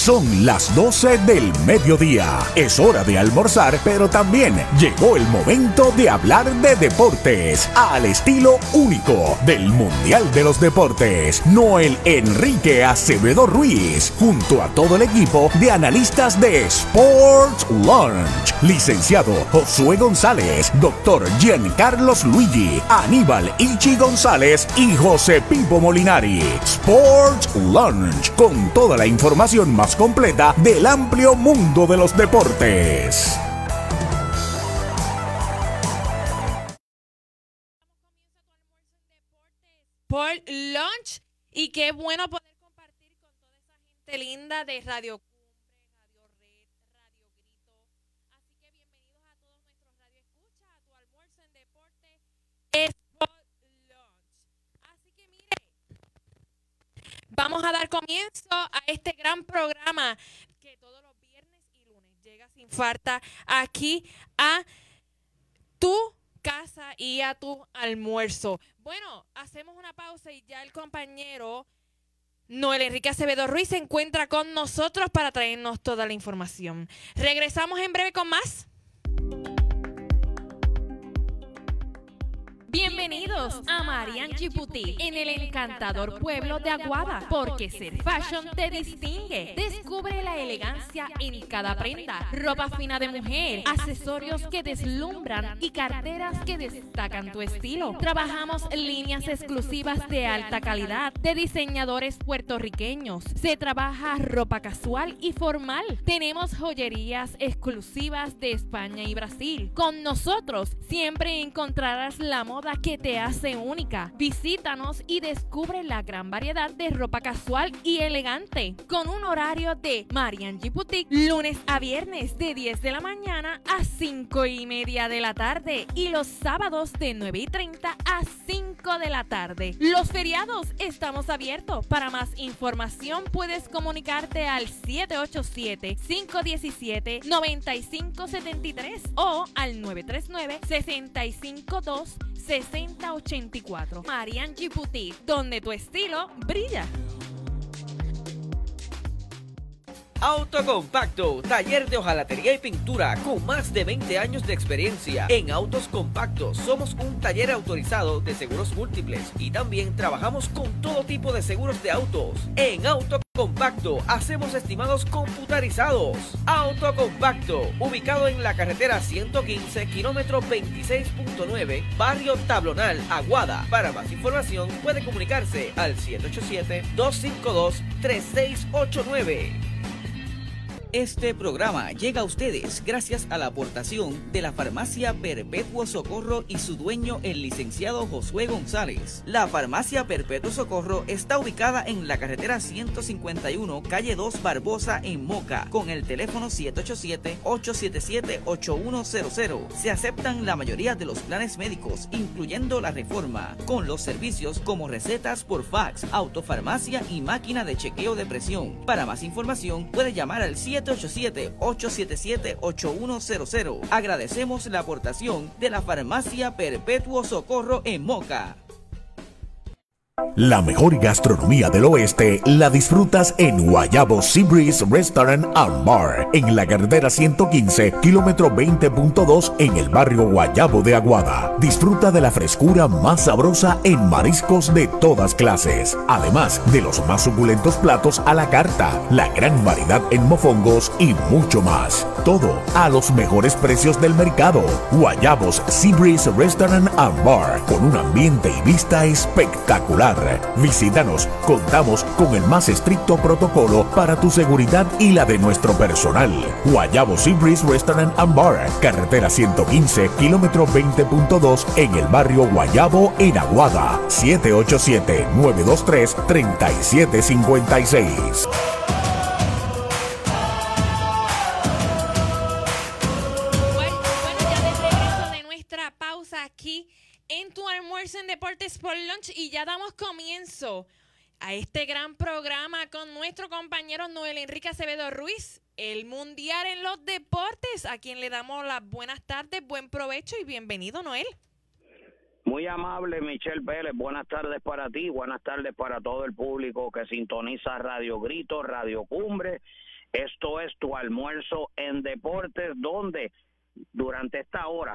Son las 12 del mediodía. Es hora de almorzar, pero también llegó el momento de hablar de deportes al estilo único del Mundial de los Deportes. Noel Enrique Acevedo Ruiz, junto a todo el equipo de analistas de Sports Lunch. Licenciado Josué González, doctor Giancarlos Luigi, Aníbal Ichi González y José Pipo Molinari. Sports Lunch, con toda la información más completa del amplio mundo de los deportes. Sport Lunch, y qué bueno poder compartir con toda esa gente linda de Radio Cumbre, Radio Red, Radio Grito. Así que bienvenidos a todos nuestros radioescuchas a tu almuerzo en deporte Sport Lunch. Así que mire, vamos a dar comienzo a este gran programa que todos los viernes y lunes llega sin falta aquí a tu casa y a tu almuerzo. Bueno, hacemos una pausa y ya el compañero Noel Enrique Acevedo Ruiz se encuentra con nosotros para traernos toda la información. Regresamos en breve con más. Bienvenidos a Marianchi Boutique en el encantador pueblo de Aguada, porque ser fashion te distingue. Descubre la elegancia en cada prenda, ropa fina de mujer, accesorios que deslumbran y carteras que destacan tu estilo. Trabajamos líneas exclusivas de alta calidad de diseñadores puertorriqueños. Se trabaja ropa casual y formal. Tenemos joyerías exclusivas de España y Brasil. Con nosotros siempre encontrarás la moda que te hace única. Visítanos y descubre la gran variedad de ropa casual y elegante, con un horario de Marianchi Boutique, lunes a viernes de 10 de la mañana a 5:30 de la tarde y los sábados de 9:30 a 5 de la tarde. Los feriados estamos abiertos. Para más información puedes comunicarte al 787-517-9573 o al 939-652-6084. Marianchi Boutique, donde tu estilo brilla. Autocompacto, taller de hojalatería y pintura con más de 20 años de experiencia. En Autos Compactos somos un taller autorizado de seguros múltiples y también trabajamos con todo tipo de seguros de autos. En Autocompacto hacemos estimados computarizados. Autocompacto, ubicado en la carretera 115, kilómetro 26.9, barrio Tablonal, Aguada. Para más información puede comunicarse al 787-252-3689. Este programa llega a ustedes gracias a la aportación de la Farmacia Perpetuo Socorro y su dueño, el licenciado Josué González. La Farmacia Perpetuo Socorro está ubicada en la carretera 151, calle 2 Barbosa, en Moca, con el teléfono 787-877-8100. Se aceptan la mayoría de los planes médicos, incluyendo la Reforma, con los servicios como recetas por fax, autofarmacia y máquina de chequeo de presión. Para más información puede llamar al 787-877-8100. Agradecemos la aportación de la Farmacia Perpetuo Socorro en Moca. La mejor gastronomía del oeste la disfrutas en Guayabo Seabreeze Restaurant and Bar, en la carretera 115, kilómetro 20.2, en el barrio Guayabo de Aguada. Disfruta de la frescura más sabrosa en mariscos de todas clases, además de los más suculentos platos a la carta, la gran variedad en mofongos y mucho más. Todo a los mejores precios del mercado. Guayabos Seabreeze Restaurant and Bar, con un ambiente y vista espectacular. Visítanos, contamos con el más estricto protocolo para tu seguridad y la de nuestro personal. Guayabo Seabreeze Restaurant and Bar, carretera 115, kilómetro 20.2, en el barrio Guayabo, en Aguada. 787-923-3756. Bueno, ya de regreso de nuestra pausa aquí en tu almuerzo en Deportes Sport Lunch, y ya damos comienzo a este gran programa con nuestro compañero Noel Enrique Acevedo Ruiz, el Mundial en los Deportes, a quien le damos las buenas tardes, buen provecho y bienvenido, Noel. Muy amable, Michelle Vélez. Buenas tardes para ti, buenas tardes para todo el público que sintoniza Radio Grito, Radio Cumbre Esto es Tu Almuerzo en Deportes, donde durante esta hora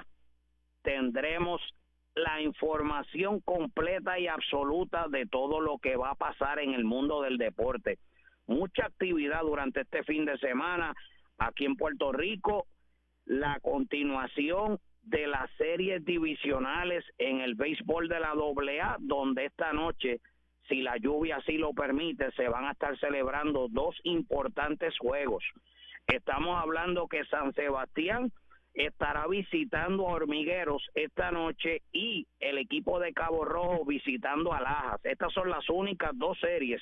tendremos la información completa y absoluta de todo lo que va a pasar en el mundo del deporte. Mucha actividad durante este fin de semana aquí en Puerto Rico, la continuación de las series divisionales en el béisbol de la AA, donde esta noche, si la lluvia así lo permite, se van a estar celebrando 2 importantes juegos. Estamos hablando que San Sebastián estará visitando a Hormigueros esta noche y el equipo de Cabo Rojo visitando a Lajas. Estas son las únicas 2 series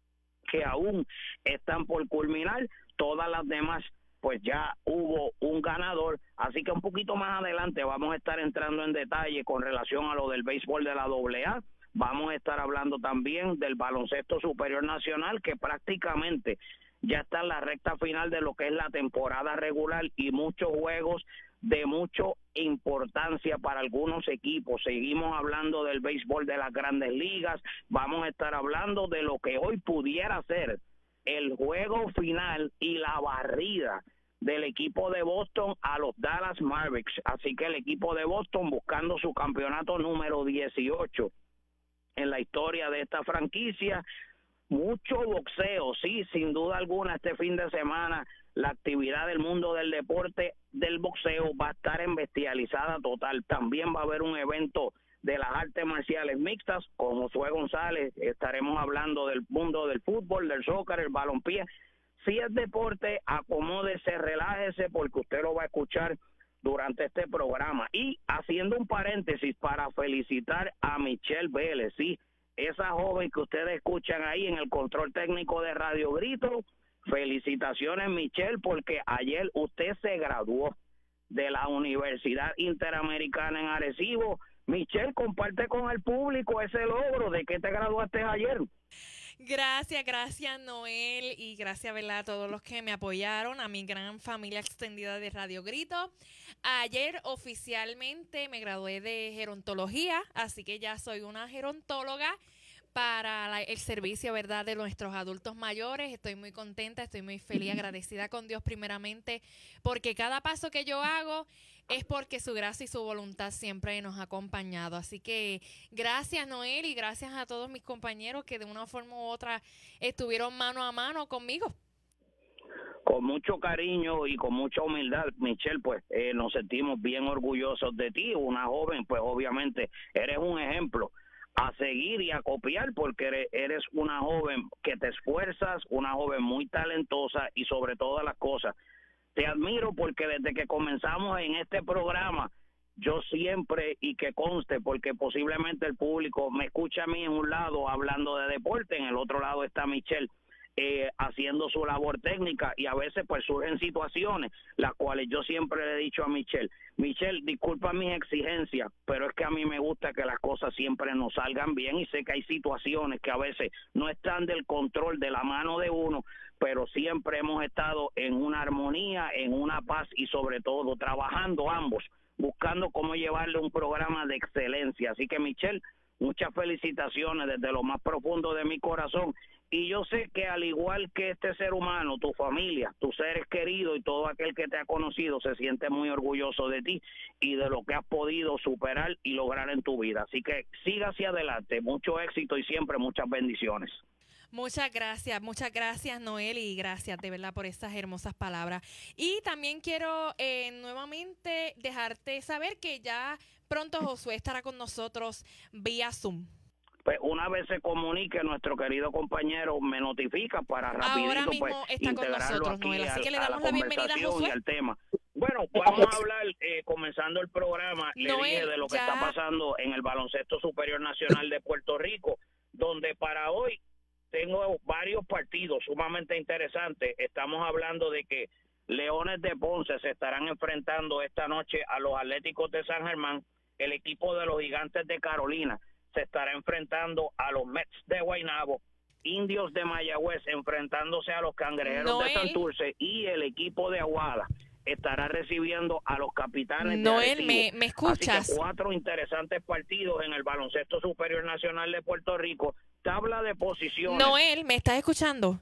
que aún están por culminar. Todas las demás, pues ya hubo un ganador, así que un poquito más adelante vamos a estar entrando en detalle con relación a lo del béisbol de la AA. Vamos a estar hablando también del baloncesto superior nacional, que prácticamente ya está en la recta final de lo que es la temporada regular y muchos juegos de mucha importancia para algunos equipos. Seguimos hablando del béisbol de las Grandes Ligas, vamos a estar hablando de lo que hoy pudiera ser el juego final y la barrida del equipo de Boston a los Dallas Mavericks. Así que el equipo de Boston buscando su campeonato número 18 en la historia de esta franquicia. Mucho boxeo, sí, sin duda alguna este fin de semana la actividad del mundo del deporte del boxeo va a estar en bestializada total. También va a haber un evento de las artes marciales mixtas con Josué González. Estaremos hablando del mundo del fútbol, del soccer, el balompié. Si es deporte, acomódese, relájese, porque usted lo va a escuchar durante este programa. Y haciendo un paréntesis para felicitar a Michelle Vélez, sí, esa joven que ustedes escuchan ahí en el control técnico de Radio Grito. Felicitaciones, Michelle, porque ayer usted se graduó de la Universidad Interamericana en Arecibo. Michelle, comparte con el público ese logro. ¿De qué te graduaste ayer? Gracias Noel, y gracias, ¿verdad?, a todos los que me apoyaron, a mi gran familia extendida de Radio Grito. Ayer oficialmente me gradué de gerontología, así que ya soy una gerontóloga para el servicio, ¿verdad?, de nuestros adultos mayores. Estoy muy contenta, estoy muy feliz, agradecida con Dios primeramente, porque cada paso que yo hago es porque su gracia y su voluntad siempre nos ha acompañado. Así que gracias, Noel, y gracias a todos mis compañeros que de una forma u otra estuvieron mano a mano conmigo. Con mucho cariño y con mucha humildad, Michelle, pues nos sentimos bien orgullosos de ti. Una joven, pues obviamente eres un ejemplo a seguir y a copiar, porque eres una joven que te esfuerzas, una joven muy talentosa y sobre todas las cosas te admiro, porque desde que comenzamos en este programa yo siempre, y que conste, porque posiblemente el público me escucha a mí en un lado hablando de deporte, en el otro lado está Michelle haciendo su labor técnica, y a veces pues surgen situaciones las cuales yo siempre le he dicho a Michelle, disculpa mis exigencias, pero es que a mí me gusta que las cosas siempre nos salgan bien, y sé que hay situaciones que a veces no están del control de la mano de uno, pero siempre hemos estado en una armonía, en una paz, y sobre todo trabajando ambos, buscando cómo llevarle un programa de excelencia. Así que, Michelle, muchas felicitaciones desde lo más profundo de mi corazón. Y yo sé que al igual que este ser humano, tu familia, tus seres queridos y todo aquel que te ha conocido se siente muy orgulloso de ti y de lo que has podido superar y lograr en tu vida. Así que siga hacia adelante, mucho éxito y siempre muchas bendiciones. Muchas gracias Noel, y gracias de verdad por esas hermosas palabras. Y también quiero nuevamente dejarte saber que ya pronto Josué estará con nosotros vía Zoom. Pues una vez se comunique, nuestro querido compañero me notifica para rapidito ahora mismo pues está con nosotros, Noel, así que le damos la bienvenida a Josué. Y al tema. Bueno, vamos a hablar, comenzando el programa, Noel, le dije de lo que está pasando en el baloncesto superior nacional de Puerto Rico, donde para hoy tengo varios partidos sumamente interesantes. Estamos hablando de que Leones de Ponce se estarán enfrentando esta noche a los Atléticos de San Germán. El equipo de los Gigantes de Carolina se estará enfrentando a los Mets de Guaynabo. Indios de Mayagüez enfrentándose a los Cangrejeros de Santurce, y el equipo de Aguada estará recibiendo a los Capitanes de Arecibo. Noel, ¿me escuchas? Así que 4 interesantes partidos en el baloncesto superior nacional de Puerto Rico. Tabla de posiciones. Noel, ¿me estás escuchando?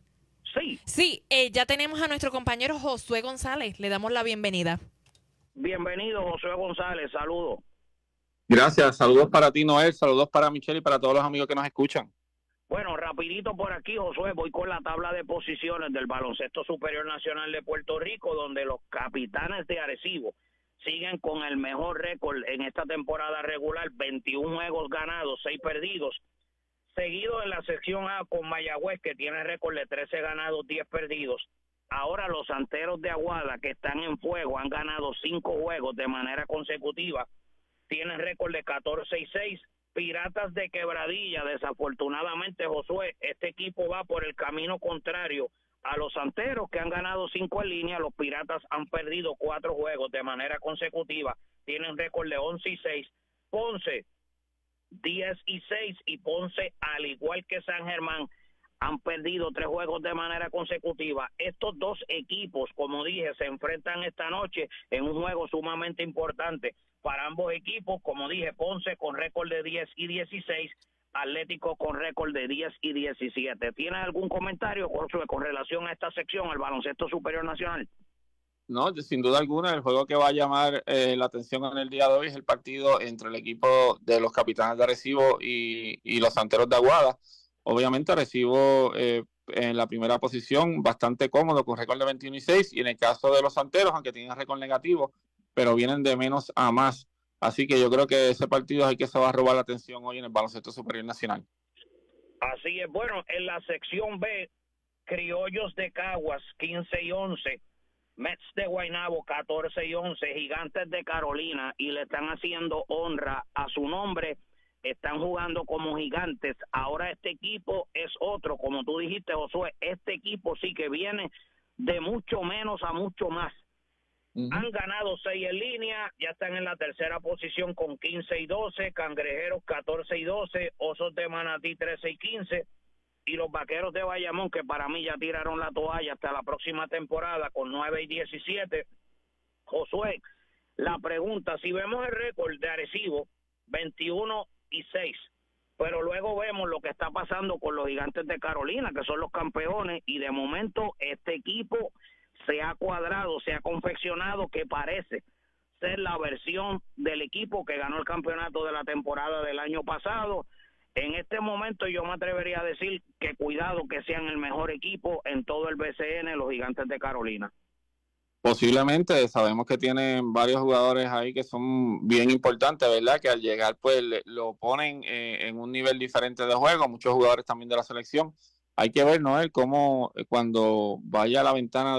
Sí, ya tenemos a nuestro compañero Josué González. Le damos la bienvenida. Bienvenido, Josué González. Saludos. Gracias. Saludos para ti, Noel. Saludos para Michelle y para todos los amigos que nos escuchan. Bueno, rapidito por aquí, Josué, voy con la tabla de posiciones del Baloncesto Superior Nacional de Puerto Rico, donde los Capitanes de Arecibo siguen con el mejor récord en esta temporada regular, 21 juegos ganados, 6 perdidos. Seguido en la sección A con Mayagüez, que tiene récord de 13 ganados, 10 perdidos. Ahora los Santeros de Aguada, que están en fuego, han ganado 5 juegos de manera consecutiva. Tienen récord de 14-6. Piratas de Quebradilla, desafortunadamente, Josué, este equipo va por el camino contrario a los Santeros, que han ganado 5 en línea. Los Piratas han perdido 4 juegos de manera consecutiva. Tienen récord de 11-6. Ponce, 10-6, y Ponce, al igual que San Germán, han perdido 3 juegos de manera consecutiva. Estos dos equipos, como dije, se enfrentan esta noche en un juego sumamente importante para ambos equipos. Como dije, Ponce con récord de 10-16, Atlético con récord de 10-17. ¿Tienes algún comentario, Josué, con relación a esta sección, al Baloncesto Superior Nacional? No, sin duda alguna, el juego que va a llamar la atención en el día de hoy es el partido entre el equipo de los Capitanes de Arecibo y los Santeros de Aguada. Obviamente Arecibo en la primera posición, bastante cómodo, con récord de 21-6, y en el caso de los Santeros, aunque tienen récord negativo, pero vienen de menos a más. Así que yo creo que ese partido es el que se va a robar la atención hoy en el Baloncesto Superior Nacional. Así es. Bueno, en la sección B, Criollos de Caguas, 15-11. Mets de Guaynabo, 14-11, Gigantes de Carolina, y le están haciendo honra a su nombre, están jugando como Gigantes. Ahora este equipo es otro, como tú dijiste, Josué, este equipo sí que viene de mucho menos a mucho más. Han ganado 6 en línea, ya están en la tercera posición con 15-12, Cangrejeros 14-12, Osos de Manatí 13-15, y los Vaqueros de Bayamón, que para mí ya tiraron la toalla hasta la próxima temporada, con 9-17. Josué, la pregunta, si vemos el récord de Arecibo, 21-6, pero luego vemos lo que está pasando con los Gigantes de Carolina, que son los campeones, y de momento este equipo se ha cuadrado, se ha confeccionado, que parece ser la versión del equipo que ganó el campeonato de la temporada del año pasado. En este momento yo me atrevería a decir que cuidado que sean el mejor equipo en todo el BCN, los Gigantes de Carolina. Posiblemente, sabemos que tienen varios jugadores ahí que son bien importantes, ¿verdad? Que al llegar pues lo ponen en un nivel diferente de juego, muchos jugadores también de la selección. Hay que ver, Noel, cómo cuando vaya a la ventana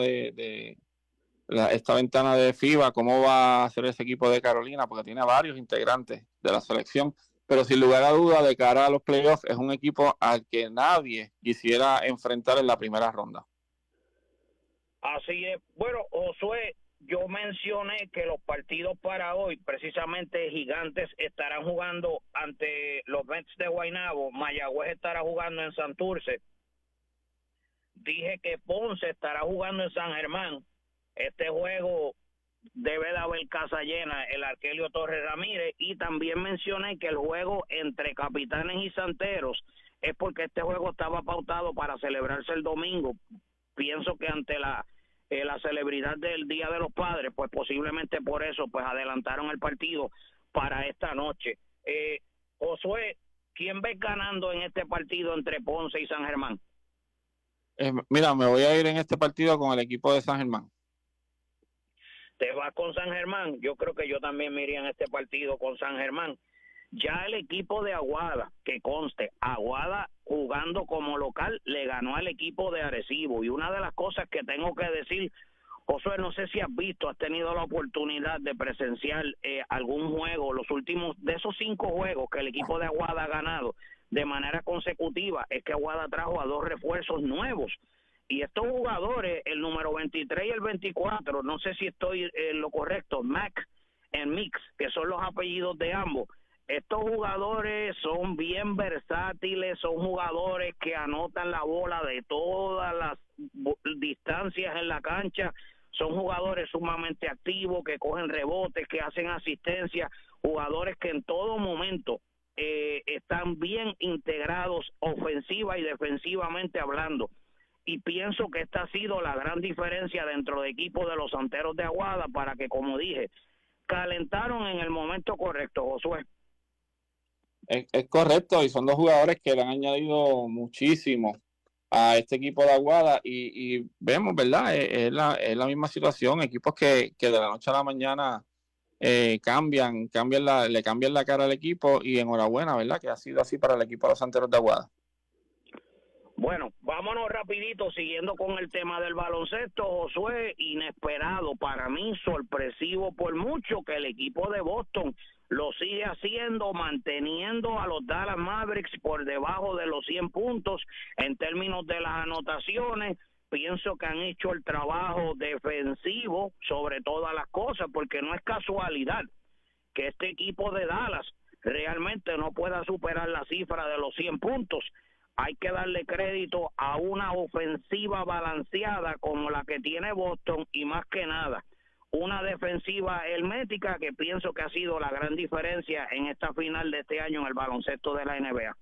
esta ventana de FIBA, cómo va a ser ese equipo de Carolina, porque tiene varios integrantes de la selección. Pero sin lugar a duda, de cara a los playoffs, es un equipo al que nadie quisiera enfrentar en la primera ronda. Así es. Bueno, Josué, yo mencioné que los partidos para hoy, precisamente Gigantes estarán jugando ante los Mets de Guaynabo, Mayagüez estará jugando en Santurce. Dije que Ponce estará jugando en San Germán. Este juego debe de haber casa llena, el Arkelio Torres Ramírez, y también mencioné que el juego entre Capitanes y Santeros es porque este juego estaba pautado para celebrarse el domingo. Pienso que ante la celebridad del Día de los Padres, pues posiblemente por eso pues adelantaron el partido para esta noche. Josué, ¿quién ves ganando en este partido entre Ponce y San Germán? Mira, me voy a ir en este partido con el equipo de San Germán. ¿Te vas con San Germán? Yo creo que yo también me iría en este partido con San Germán. Ya el equipo de Aguada, que conste, Aguada jugando como local le ganó al equipo de Arecibo. Y una de las cosas que tengo que decir, Josué, no sé si has tenido la oportunidad de presenciar algún juego, los últimos de esos 5 juegos que el equipo de Aguada ha ganado de manera consecutiva, es que Aguada trajo a 2 refuerzos nuevos. Y estos jugadores, el número 23 y el 24, no sé si estoy en lo correcto, Mac y Mix, que son los apellidos de ambos. Estos jugadores son bien versátiles, son jugadores que anotan la bola de todas las distancias en la cancha, son jugadores sumamente activos, que cogen rebotes, que hacen asistencia, jugadores que en todo momento están bien integrados ofensiva y defensivamente hablando. y pienso que esta ha sido la gran diferencia dentro del equipo de los Santeros de Aguada, para que, como dije, calentaron en el momento correcto, Josué. Es correcto, y son dos jugadores que le han añadido muchísimo a este equipo de Aguada, y vemos, ¿verdad? Es la misma situación, equipos que de la noche a la mañana le cambian la cara al equipo, y enhorabuena, ¿verdad? Que ha sido así para el equipo de los Santeros de Aguada. Bueno, vámonos rapidito, siguiendo con el tema del baloncesto, Josué. Inesperado, para mí sorpresivo por mucho, que el equipo de Boston lo sigue haciendo, manteniendo a los Dallas Mavericks por debajo de los 100 puntos en términos de las anotaciones. Pienso que han hecho el trabajo defensivo sobre todas las cosas, porque no es casualidad que este equipo de Dallas realmente no pueda superar la cifra de los 100 puntos. Hay que darle crédito a una ofensiva balanceada como la que tiene Boston, y más que nada una defensiva hermética, que pienso que ha sido la gran diferencia en esta final de este año en el baloncesto de la NBA.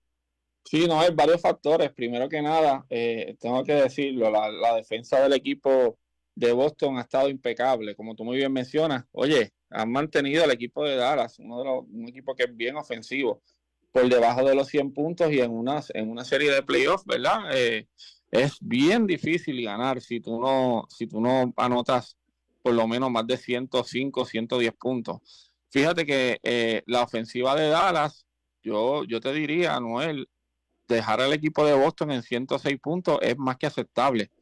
Sí, no, hay varios factores. Primero que nada, tengo que decirlo, la defensa del equipo de Boston ha estado impecable, como tú muy bien mencionas. Oye, han mantenido al equipo de Dallas, un equipo que es bien ofensivo, por debajo de los 100 puntos, y en una serie de playoffs, ¿verdad? Es bien difícil ganar si tú no anotas por lo menos más de 105, 110 puntos. Fíjate que la ofensiva de Dallas, yo te diría, Noel, dejar al equipo de Boston en 106 puntos es más que aceptable.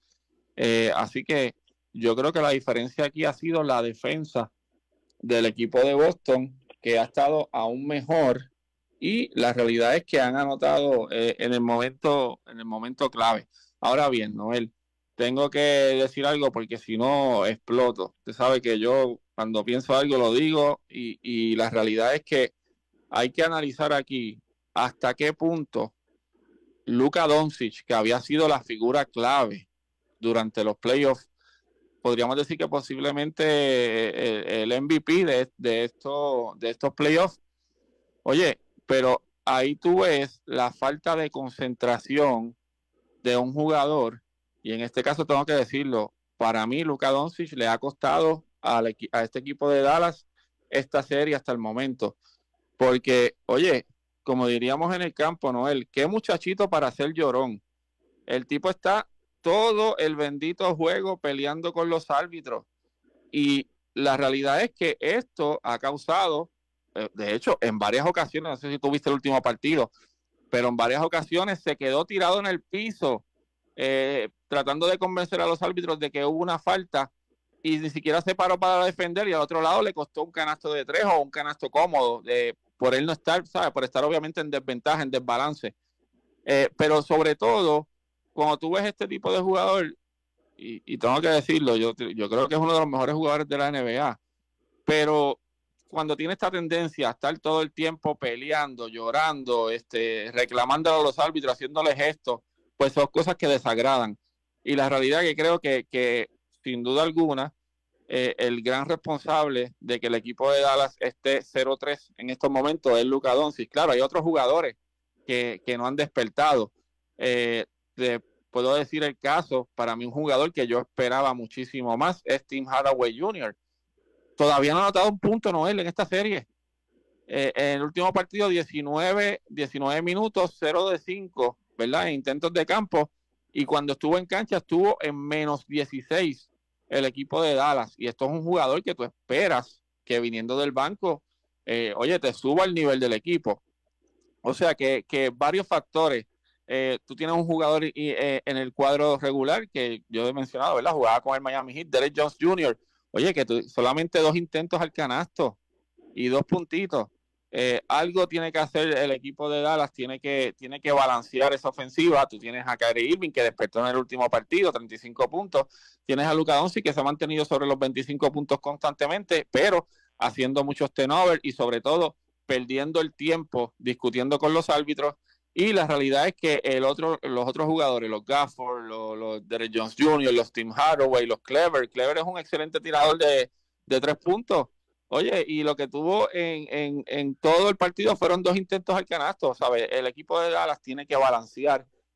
Así que yo creo que la diferencia aquí ha sido la defensa del equipo de Boston, que ha estado aún mejor, y la realidad es que han anotado en el momento clave. Ahora bien, Noel, tengo que decir algo, porque si no exploto. Usted sabe que yo cuando pienso algo lo digo, y la realidad es que hay que analizar aquí hasta qué punto Luka Doncic, que había sido la figura clave durante los playoffs, podríamos decir que posiblemente el MVP de estos playoffs. Oye, pero ahí tú ves la falta de concentración de un jugador, y en este caso tengo que decirlo, para mí Luka Doncic le ha costado a este equipo de Dallas esta serie hasta el momento, porque, oye, como diríamos en el campo, Noel, qué muchachito para ser llorón. El tipo está todo el bendito juego peleando con los árbitros, y la realidad es que esto ha causado, de hecho, en varias ocasiones, no sé si tuviste el último partido, pero en varias ocasiones se quedó tirado en el piso, tratando de convencer a los árbitros de que hubo una falta, y ni siquiera se paró para defender, y al otro lado le costó un canasto de 3 o un canasto cómodo, por él no estar, ¿sabes? Por estar obviamente en desventaja, en desbalance. Pero sobre todo, cuando tú ves este tipo de jugador, y tengo que decirlo, yo creo que es uno de los mejores jugadores de la NBA, pero cuando tiene esta tendencia a estar todo el tiempo peleando, llorando, reclamándole a los árbitros, haciéndole gestos, pues son cosas que desagradan. Y la realidad que creo que sin duda alguna, el gran responsable de que el equipo de Dallas esté 0-3 en estos momentos es Luka Doncic. Claro, hay otros jugadores que no han despertado. Puedo decir el caso, para mí un jugador que yo esperaba muchísimo más es Tim Hardaway Jr. Todavía no ha anotado un punto, Noel, en esta serie. En el último partido, 19 minutos, 0 de 5, ¿verdad? En intentos de campo, y cuando estuvo en cancha estuvo en menos 16 el equipo de Dallas, y esto es un jugador que tú esperas que viniendo del banco, oye, te suba al nivel del equipo. O sea que varios factores. Tú tienes un jugador en el cuadro regular que yo he mencionado, ¿verdad? Jugaba con el Miami Heat, Derek Jones Jr. Oye, que solamente 2 intentos al canasto y 2 puntitos. Algo tiene que hacer el equipo de Dallas, tiene que balancear esa ofensiva. Tú tienes a Kyrie Irving, que despertó en el último partido, 35 puntos. Tienes a Luka Doncic, que se ha mantenido sobre los 25 puntos constantemente, pero haciendo muchos turnovers y sobre todo perdiendo el tiempo discutiendo con los árbitros. Y la realidad es que los otros jugadores, los Gafford, los Derek Jones Jr., los Tim Hardaway, los Clever es un excelente tirador de 3 puntos. Oye, y lo que tuvo en todo el partido fueron 2 intentos al canasto, ¿sabes? El equipo de Dallas tiene que balancear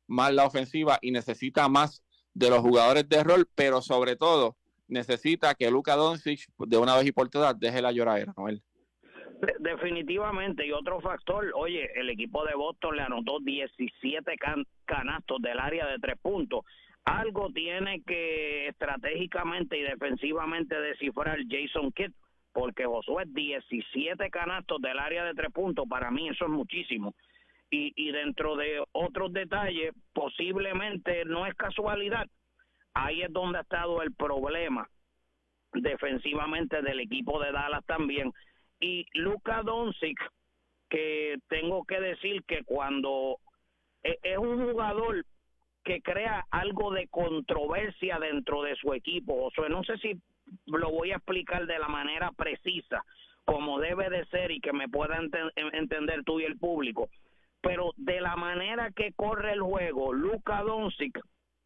más la ofensiva y necesita más de los jugadores de rol, pero sobre todo necesita que Luka Doncic de una vez y por todas deje la lloradera, Noel. Definitivamente, y otro factor, oye, el equipo de Boston le anotó 17 canastos del área de 3 puntos. Algo tiene que estratégicamente y defensivamente descifrar Jason Kidd, porque Josué, 17 canastos del área de 3 puntos, para mí eso es muchísimo. Y dentro de otros detalles, posiblemente no es casualidad. Ahí es donde ha estado el problema defensivamente del equipo de Dallas también. Y Luka Doncic, que tengo que decir que cuando es un jugador que crea algo de controversia dentro de su equipo, o sea, no sé si lo voy a explicar de la manera precisa, como debe de ser y que me pueda entender tú y el público, pero de la manera que corre el juego, Luka Doncic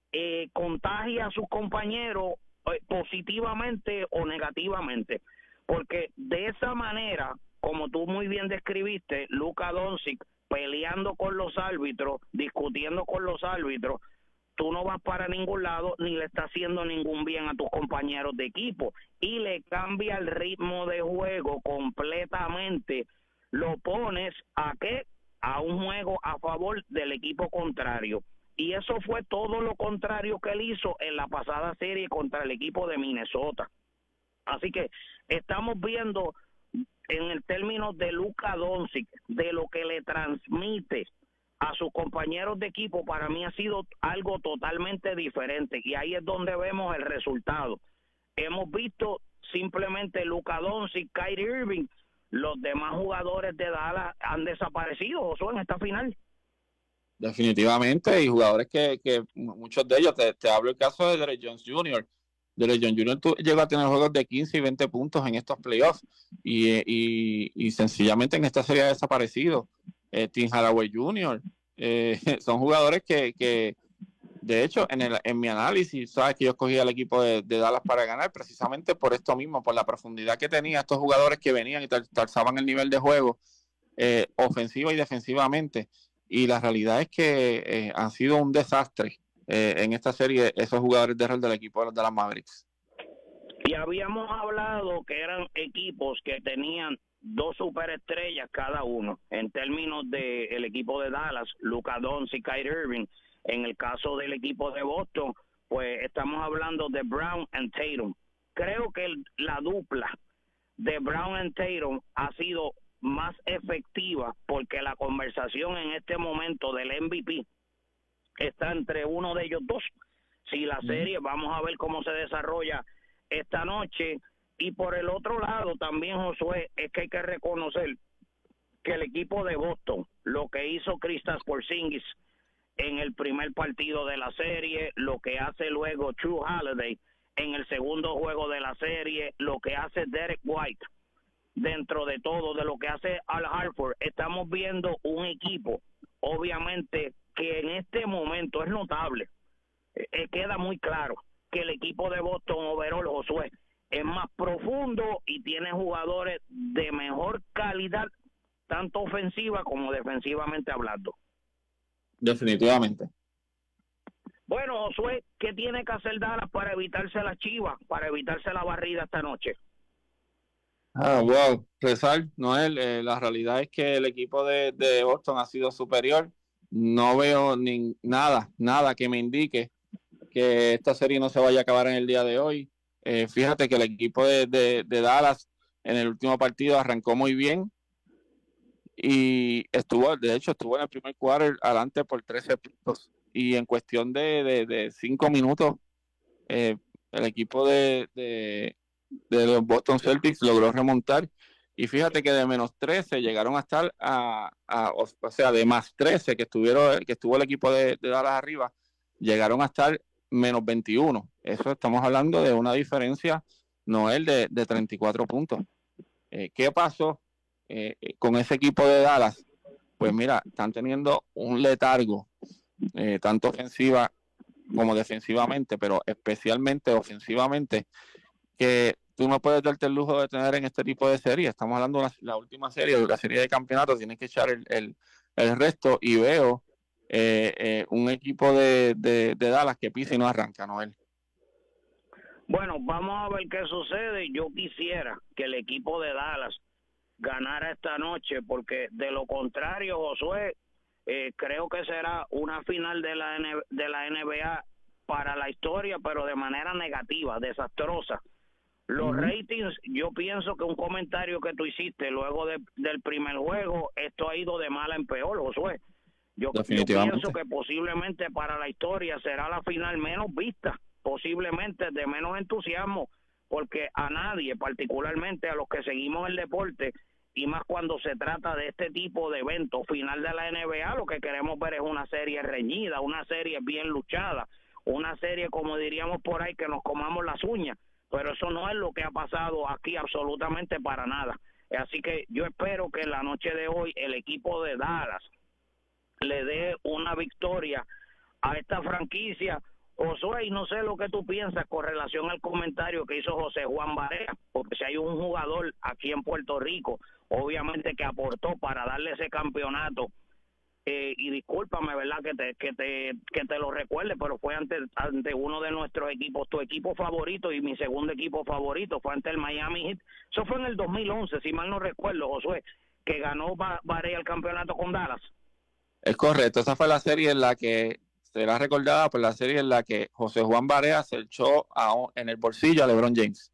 contagia a sus compañeros positivamente o negativamente, porque de esa manera, como tú muy bien describiste, Luka Doncic peleando con los árbitros, discutiendo con los árbitros, tú no vas para ningún lado ni le estás haciendo ningún bien a tus compañeros de equipo y le cambia el ritmo de juego completamente. Lo pones a ¿qué? A un juego a favor del equipo contrario. Y eso fue todo lo contrario que él hizo en la pasada serie contra el equipo de Minnesota. Así que estamos viendo en el término de Luka Doncic, de lo que le transmite a sus compañeros de equipo, para mí ha sido algo totalmente diferente y ahí es donde vemos el resultado. Hemos visto simplemente Luka Doncic, Kyrie Irving, los demás jugadores de Dallas han desaparecido, Josué, en esta final. Definitivamente, y jugadores que muchos de ellos, te hablo el caso de Derek Jones Jr. Derek Jones Jr. llegó a tener juegos de 15 y 20 puntos en estos playoffs y sencillamente en esta serie ha desaparecido. Tim Hardaway Jr. Son jugadores que de hecho en mi análisis, sabes que yo escogí al equipo de Dallas para ganar precisamente por esto mismo, por la profundidad que tenía estos jugadores que venían y alzaban el nivel de juego ofensiva y defensivamente, y la realidad es que han sido un desastre en esta serie esos jugadores de rol del equipo de los Dallas Mavericks. Y habíamos hablado que eran equipos que tenían 2 superestrellas cada uno, en términos del equipo de Dallas, Luka Doncic y Kyrie Irving. En el caso del equipo de Boston, pues estamos hablando de Brown and Tatum. Creo que la dupla de Brown and Tatum ha sido más efectiva porque la conversación en este momento del MVP está entre uno de ellos dos. Si la serie, vamos a ver cómo se desarrolla esta noche. Y por el otro lado también, Josué, es que hay que reconocer que el equipo de Boston, lo que hizo Kristaps Porzingis en el primer partido de la serie, lo que hace luego Jrue Holiday en el segundo juego de la serie, lo que hace Derek White, dentro de todo, de lo que hace Al Horford, estamos viendo un equipo, obviamente, que en este momento es notable. Queda muy claro que el equipo de Boston overall, Josué, es más profundo y tiene jugadores de mejor calidad, tanto ofensiva como defensivamente hablando. Definitivamente. Bueno, Josué, ¿qué tiene que hacer Dallas para evitarse la chiva, para evitarse la barrida esta noche? Wow, Rezar, Noel, la realidad es que el equipo de Boston ha sido superior. No veo nada que me indique que esta serie no se vaya a acabar en el día de hoy. Fíjate que el equipo de Dallas en el último partido arrancó muy bien y estuvo en el primer quarter adelante por 13 puntos y en cuestión de 5 minutos el equipo de los Boston Celtics logró remontar y fíjate que de menos 13 llegaron a estar o sea, de más 13 que estuvo el equipo de Dallas arriba, llegaron a estar menos 21. Eso estamos hablando de una diferencia, Noel, de 34 puntos. ¿Qué pasó con ese equipo de Dallas? Pues mira, están teniendo un letargo, tanto ofensiva como defensivamente, pero especialmente ofensivamente, que tú no puedes darte el lujo de tener en este tipo de series. Estamos hablando de la última serie, de la serie de campeonatos, tienes que echar el resto y veo un equipo de Dallas que pisa y no arranca, Noel. Bueno, vamos a ver qué sucede. Yo quisiera que el equipo de Dallas ganara esta noche, porque de lo contrario, Josué, creo que será una final de la NBA para la historia, pero de manera negativa, desastrosa. Los ratings, yo pienso que un comentario que tú hiciste luego del primer juego, esto ha ido de mal en peor, Josué. Yo pienso que posiblemente para la historia será la final menos vista, posiblemente de menos entusiasmo, porque a nadie, particularmente a los que seguimos el deporte, y más cuando se trata de este tipo de evento final de la NBA, lo que queremos ver es una serie reñida, una serie bien luchada, una serie, como diríamos por ahí, que nos comamos las uñas, pero eso no es lo que ha pasado aquí absolutamente para nada. Así que yo espero que en la noche de hoy el equipo de Dallas le dé una victoria a esta franquicia. Josué, y no sé lo que tú piensas con relación al comentario que hizo José Juan Barea, porque si hay un jugador aquí en Puerto Rico, obviamente que aportó para darle ese campeonato, y discúlpame, ¿verdad? Que te lo recuerde, pero fue ante uno de nuestros equipos, tu equipo favorito y mi segundo equipo favorito, fue ante el Miami Heat. Eso fue en el 2011, si mal no recuerdo, Josué, que ganó Barea el campeonato con Dallas. Es correcto, esa fue la serie en la que será recordada por la serie en la que José Juan Barea se echó en el bolsillo a LeBron James.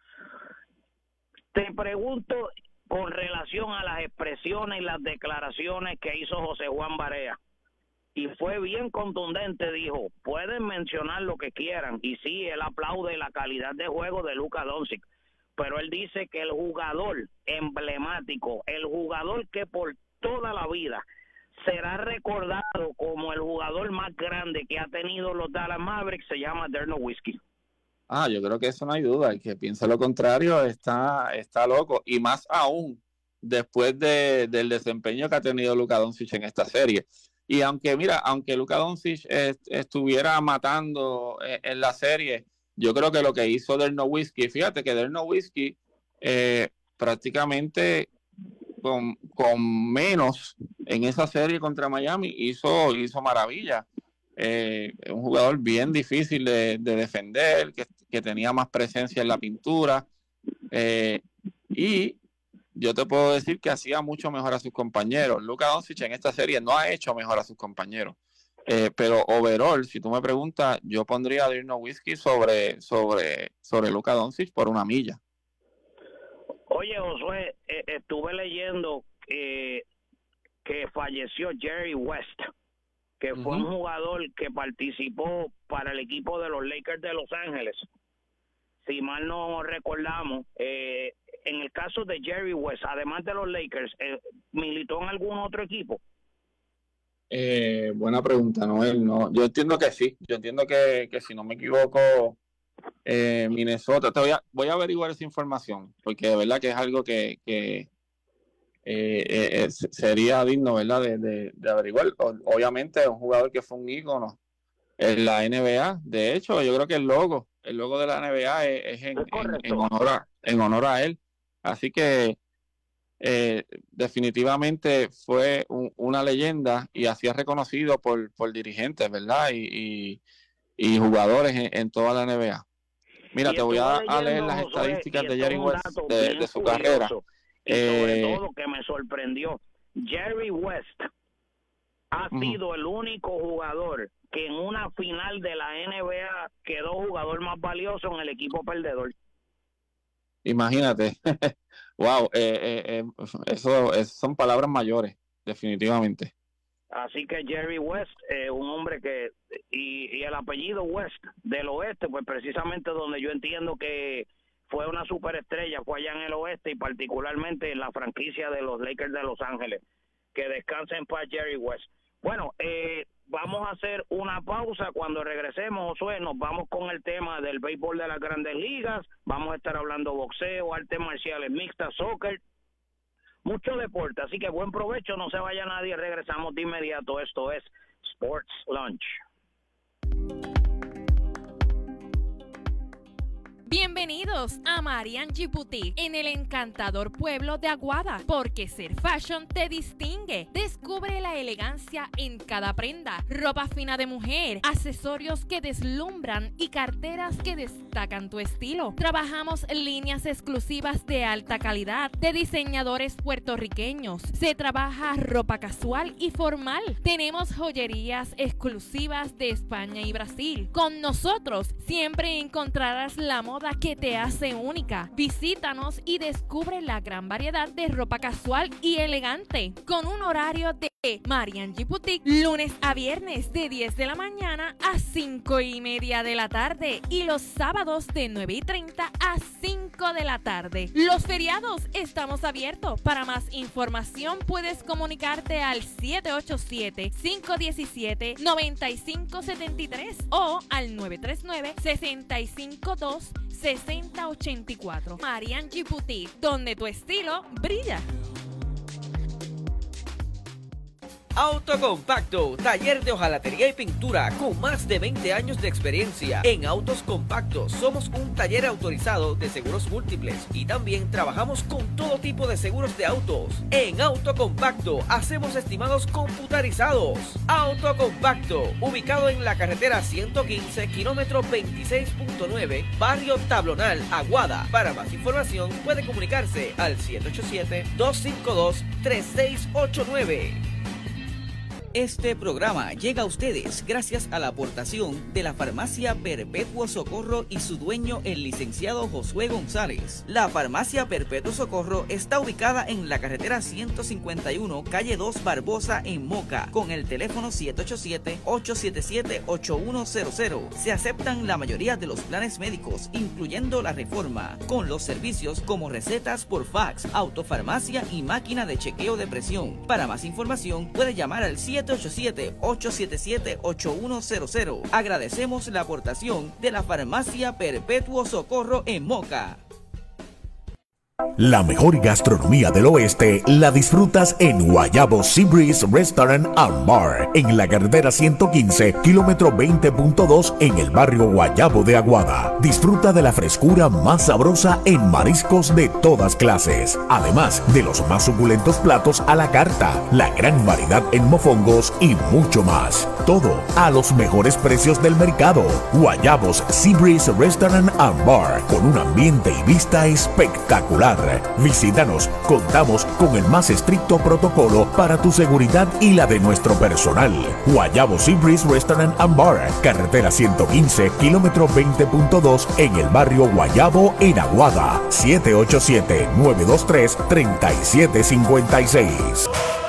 Te pregunto con relación a las expresiones y las declaraciones que hizo José Juan Barea, y fue bien contundente, dijo, pueden mencionar lo que quieran, y sí, él aplaude la calidad de juego de Luka Doncic, pero él dice que el jugador emblemático, el jugador que por toda la vida será recordado como el jugador más grande que ha tenido los Dallas Mavericks, se llama Dirk Nowitzki. Yo creo que eso no hay duda. El que piensa lo contrario está loco. Y más aún después del desempeño que ha tenido Luka Doncic en esta serie. Y aunque Luka Doncic estuviera matando en la serie, yo creo que lo que hizo Dirk Nowitzki, fíjate que Dirk Nowitzki prácticamente con menos en esa serie contra Miami hizo maravilla. Un jugador bien difícil de defender, que tenía más presencia en la pintura, y yo te puedo decir que hacía mucho mejor a sus compañeros. Luka Doncic en esta serie no ha hecho mejor a sus compañeros, pero overall, si tú me preguntas, yo pondría a Dirk Nowitzki sobre Luka Doncic por una milla. Oye, Josué, estuve leyendo que falleció Jerry West, que fue un jugador que participó para el equipo de los Lakers de Los Ángeles. Si mal no recordamos, en el caso de Jerry West, además de los Lakers, ¿militó en algún otro equipo? Buena pregunta, Noel. No, yo entiendo que sí. Yo entiendo que si no me equivoco, Minnesota. Voy a averiguar esa información, porque de verdad que es algo que sería digno, ¿verdad? De averiguar. Obviamente es un jugador que fue un ícono en la NBA. De hecho, yo creo que el logo de la NBA es en honor a él. Así que definitivamente fue una leyenda, y así es reconocido por dirigentes, ¿verdad? Y jugadores en toda la NBA. Mira, te voy a leer las estadísticas de Jerry West de su carrera. Y sobre todo que me sorprendió, Jerry West ha sido el único jugador que en una final de la NBA quedó jugador más valioso en el equipo perdedor. Imagínate. Wow, eso son palabras mayores, definitivamente. Así que Jerry West, un hombre que, y el apellido West del oeste, pues precisamente donde yo entiendo que fue una superestrella, fue allá en el oeste, y particularmente en la franquicia de los Lakers de Los Ángeles. Que descanse en paz Jerry West. Bueno, vamos a hacer una pausa. Cuando regresemos, Josué, nos vamos con el tema del béisbol de las Grandes Ligas. Vamos a estar hablando boxeo, artes marciales mixtas, soccer, mucho deporte. Así que buen provecho, no se vaya nadie. Regresamos de inmediato. Esto es Sports Lunch. Bienvenidos Bienvenidos a Marianchi Boutique en el encantador pueblo de Aguada, porque ser fashion te distingue. Descubre la elegancia en cada prenda, ropa fina de mujer, accesorios que deslumbran y carteras que destacan tu estilo. Trabajamos líneas exclusivas de alta calidad de diseñadores puertorriqueños. Se trabaja ropa casual y formal. Tenemos joyerías exclusivas de España y Brasil. Con nosotros siempre encontrarás la moda que te hace única. Visítanos y descubre la gran variedad de ropa casual y elegante, con un horario de Marianchi Boutique lunes a viernes de 10 de la mañana a 5:30 de la tarde y los sábados de 9:30 a 5 de la tarde. Los feriados estamos abiertos. Para más información puedes comunicarte al 787-517-9573 o al 939-652-6084. Marianchi Boutique, donde tu estilo brilla. Autocompacto, taller de hojalatería y pintura con más de 20 años de experiencia. En Autos Compactos somos un taller autorizado de seguros múltiples y también trabajamos con todo tipo de seguros de autos. En Autocompacto hacemos estimados computarizados. Autocompacto, ubicado en la carretera 115, kilómetro 26.9, barrio Tablonal, Aguada. Para más información puede comunicarse al 787-252-3689. Este programa llega a ustedes gracias a la aportación de la Farmacia Perpetuo Socorro y su dueño, el licenciado Josué González. La Farmacia Perpetuo Socorro está ubicada en la carretera 151, calle 2 Barbosa, en Moca, con el teléfono 787-877-8100. Se aceptan la mayoría de los planes médicos, incluyendo la Reforma, con los servicios como recetas por fax, autofarmacia y máquina de chequeo de presión. Para más información puede llamar al 787-877-8100. Agradecemos la aportación de la Farmacia Perpetuo Socorro en Moca. La mejor gastronomía del oeste la disfrutas en Guayabo Sea Breeze Restaurant and Bar, en la carretera 115, kilómetro 20.2, en el barrio Guayabo de Aguada. Disfruta de la frescura más sabrosa en mariscos de todas clases, además de los más suculentos platos a la carta, la gran variedad en mofongos y mucho más. Todo a los mejores precios del mercado. Guayabos Sea Breeze Restaurant and Bar, con un ambiente y vista espectacular. Visítanos, contamos con el más estricto protocolo para tu seguridad y la de nuestro personal. Guayabo Sea Breeze Restaurant and Bar, carretera 115, kilómetro 20.2, en el barrio Guayabo, en Aguada. 787-923-3756.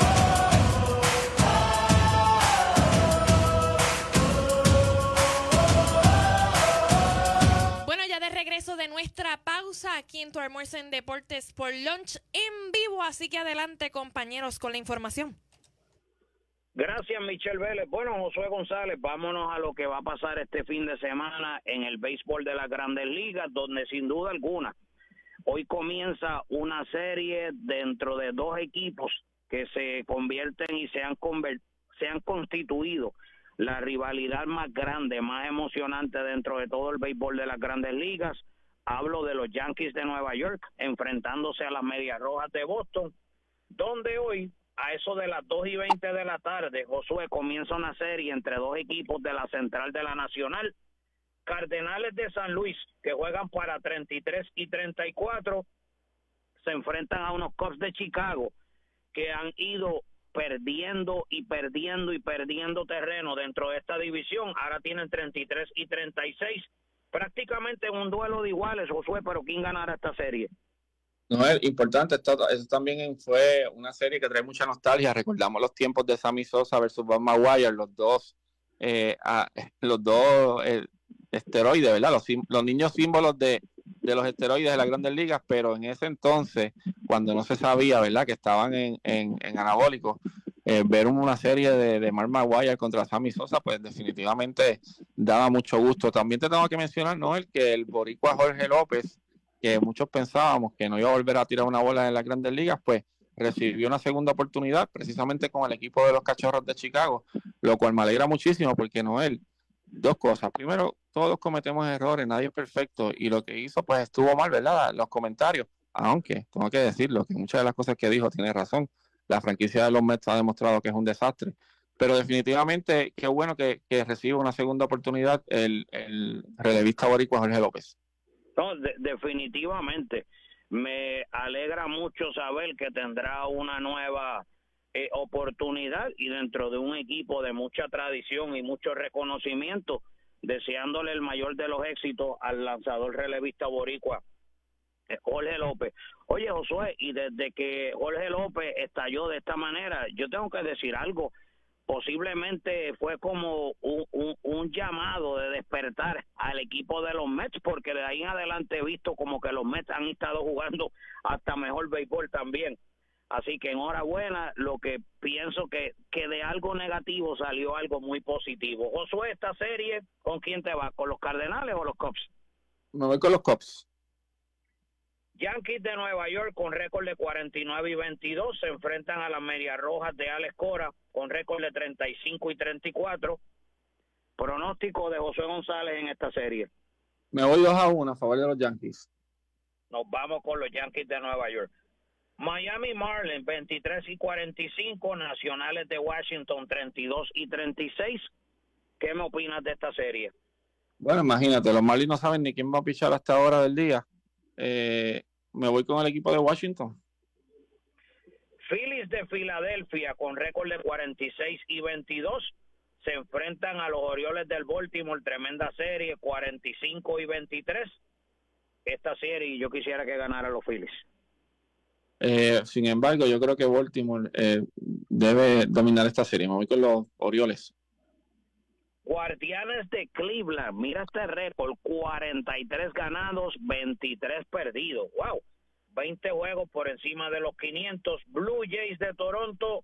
Aquí en tu almuerzo en Deportes por Lunch en vivo, así que adelante, compañeros, con la información. Gracias, Michelle Vélez. Bueno, Josué González, vámonos a lo que va a pasar este fin de semana en el béisbol de las Grandes Ligas, donde sin duda alguna hoy comienza una serie dentro de dos equipos que se convierten y se han constituido la rivalidad más grande, más emocionante dentro de todo el béisbol de las Grandes Ligas. Hablo de los Yankees de Nueva York enfrentándose a las Medias Rojas de Boston, donde hoy, a eso de las 2:20 de la tarde, Josué, comienza una serie entre dos equipos de la Central de la Nacional. Cardenales de San Luis, que juegan para 33 y 34, se enfrentan a unos Cubs de Chicago, que han ido perdiendo terreno dentro de esta división. Ahora tienen 33 y 36. Prácticamente un duelo de iguales, Josué, pero ¿quién ganará esta serie? No, es importante, eso también fue una serie que trae mucha nostalgia. Recordamos los tiempos de Sammy Sosa versus Bob Maguire, los dos esteroides, ¿verdad? Los niños símbolos de los esteroides de las Grandes Ligas, pero en ese entonces, cuando no se sabía, ¿verdad?, que estaban en anabólicos, ver una serie de Mark Maguire contra Sammy Sosa, pues definitivamente daba mucho gusto. También te tengo que mencionar, Noel, que el boricua Jorge López, que muchos pensábamos que no iba a volver a tirar una bola en las Grandes Ligas, pues recibió una segunda oportunidad precisamente con el equipo de los Cachorros de Chicago, lo cual me alegra muchísimo porque, Noel, dos cosas. Primero, todos cometemos errores, nadie es perfecto, y lo que hizo pues estuvo mal, ¿verdad? Los comentarios, aunque tengo que decirlo, que muchas de las cosas que dijo tiene razón. La franquicia de los Mets ha demostrado que es un desastre, pero definitivamente qué bueno que reciba una segunda oportunidad el relevista boricua Jorge López. No, definitivamente. Me alegra mucho saber que tendrá una nueva oportunidad y dentro de un equipo de mucha tradición y mucho reconocimiento, deseándole el mayor de los éxitos al lanzador relevista boricua Jorge López. Oye, Josué, y desde que Jorge López estalló de esta manera, yo tengo que decir algo, posiblemente fue como un llamado de despertar al equipo de los Mets, porque de ahí en adelante he visto como que los Mets han estado jugando hasta mejor béisbol también. Así que enhorabuena, lo que pienso que de algo negativo salió algo muy positivo. Josué, esta serie, ¿con quién te vas? ¿Con los Cardenales o los Cubs? Me voy con los Cubs. Yankees de Nueva York con récord de 49-22 se enfrentan a las Medias Rojas de Alex Cora con récord de 35-34. Pronóstico de José González en esta serie. Me voy 2-1 a favor de los Yankees. Nos vamos con los Yankees de Nueva York. Miami Marlins 23-45, Nacionales de Washington 32-36. ¿Qué me opinas de esta serie? Bueno, imagínate, los Marlins no saben ni quién va a pichar hasta ahora del día. Me voy con el equipo de Washington. Phillies de Filadelfia con récord de 46-22 se enfrentan a los Orioles del Baltimore, tremenda serie, 45-23. Esta serie yo quisiera que ganara los Phillies. Sin embargo, yo creo que Baltimore debe dominar esta serie. Me voy con los Orioles. Guardianes de Cleveland, mira este récord, 43 ganados, 23 perdidos. Wow, 20 juegos por encima de los 500. Blue Jays de Toronto,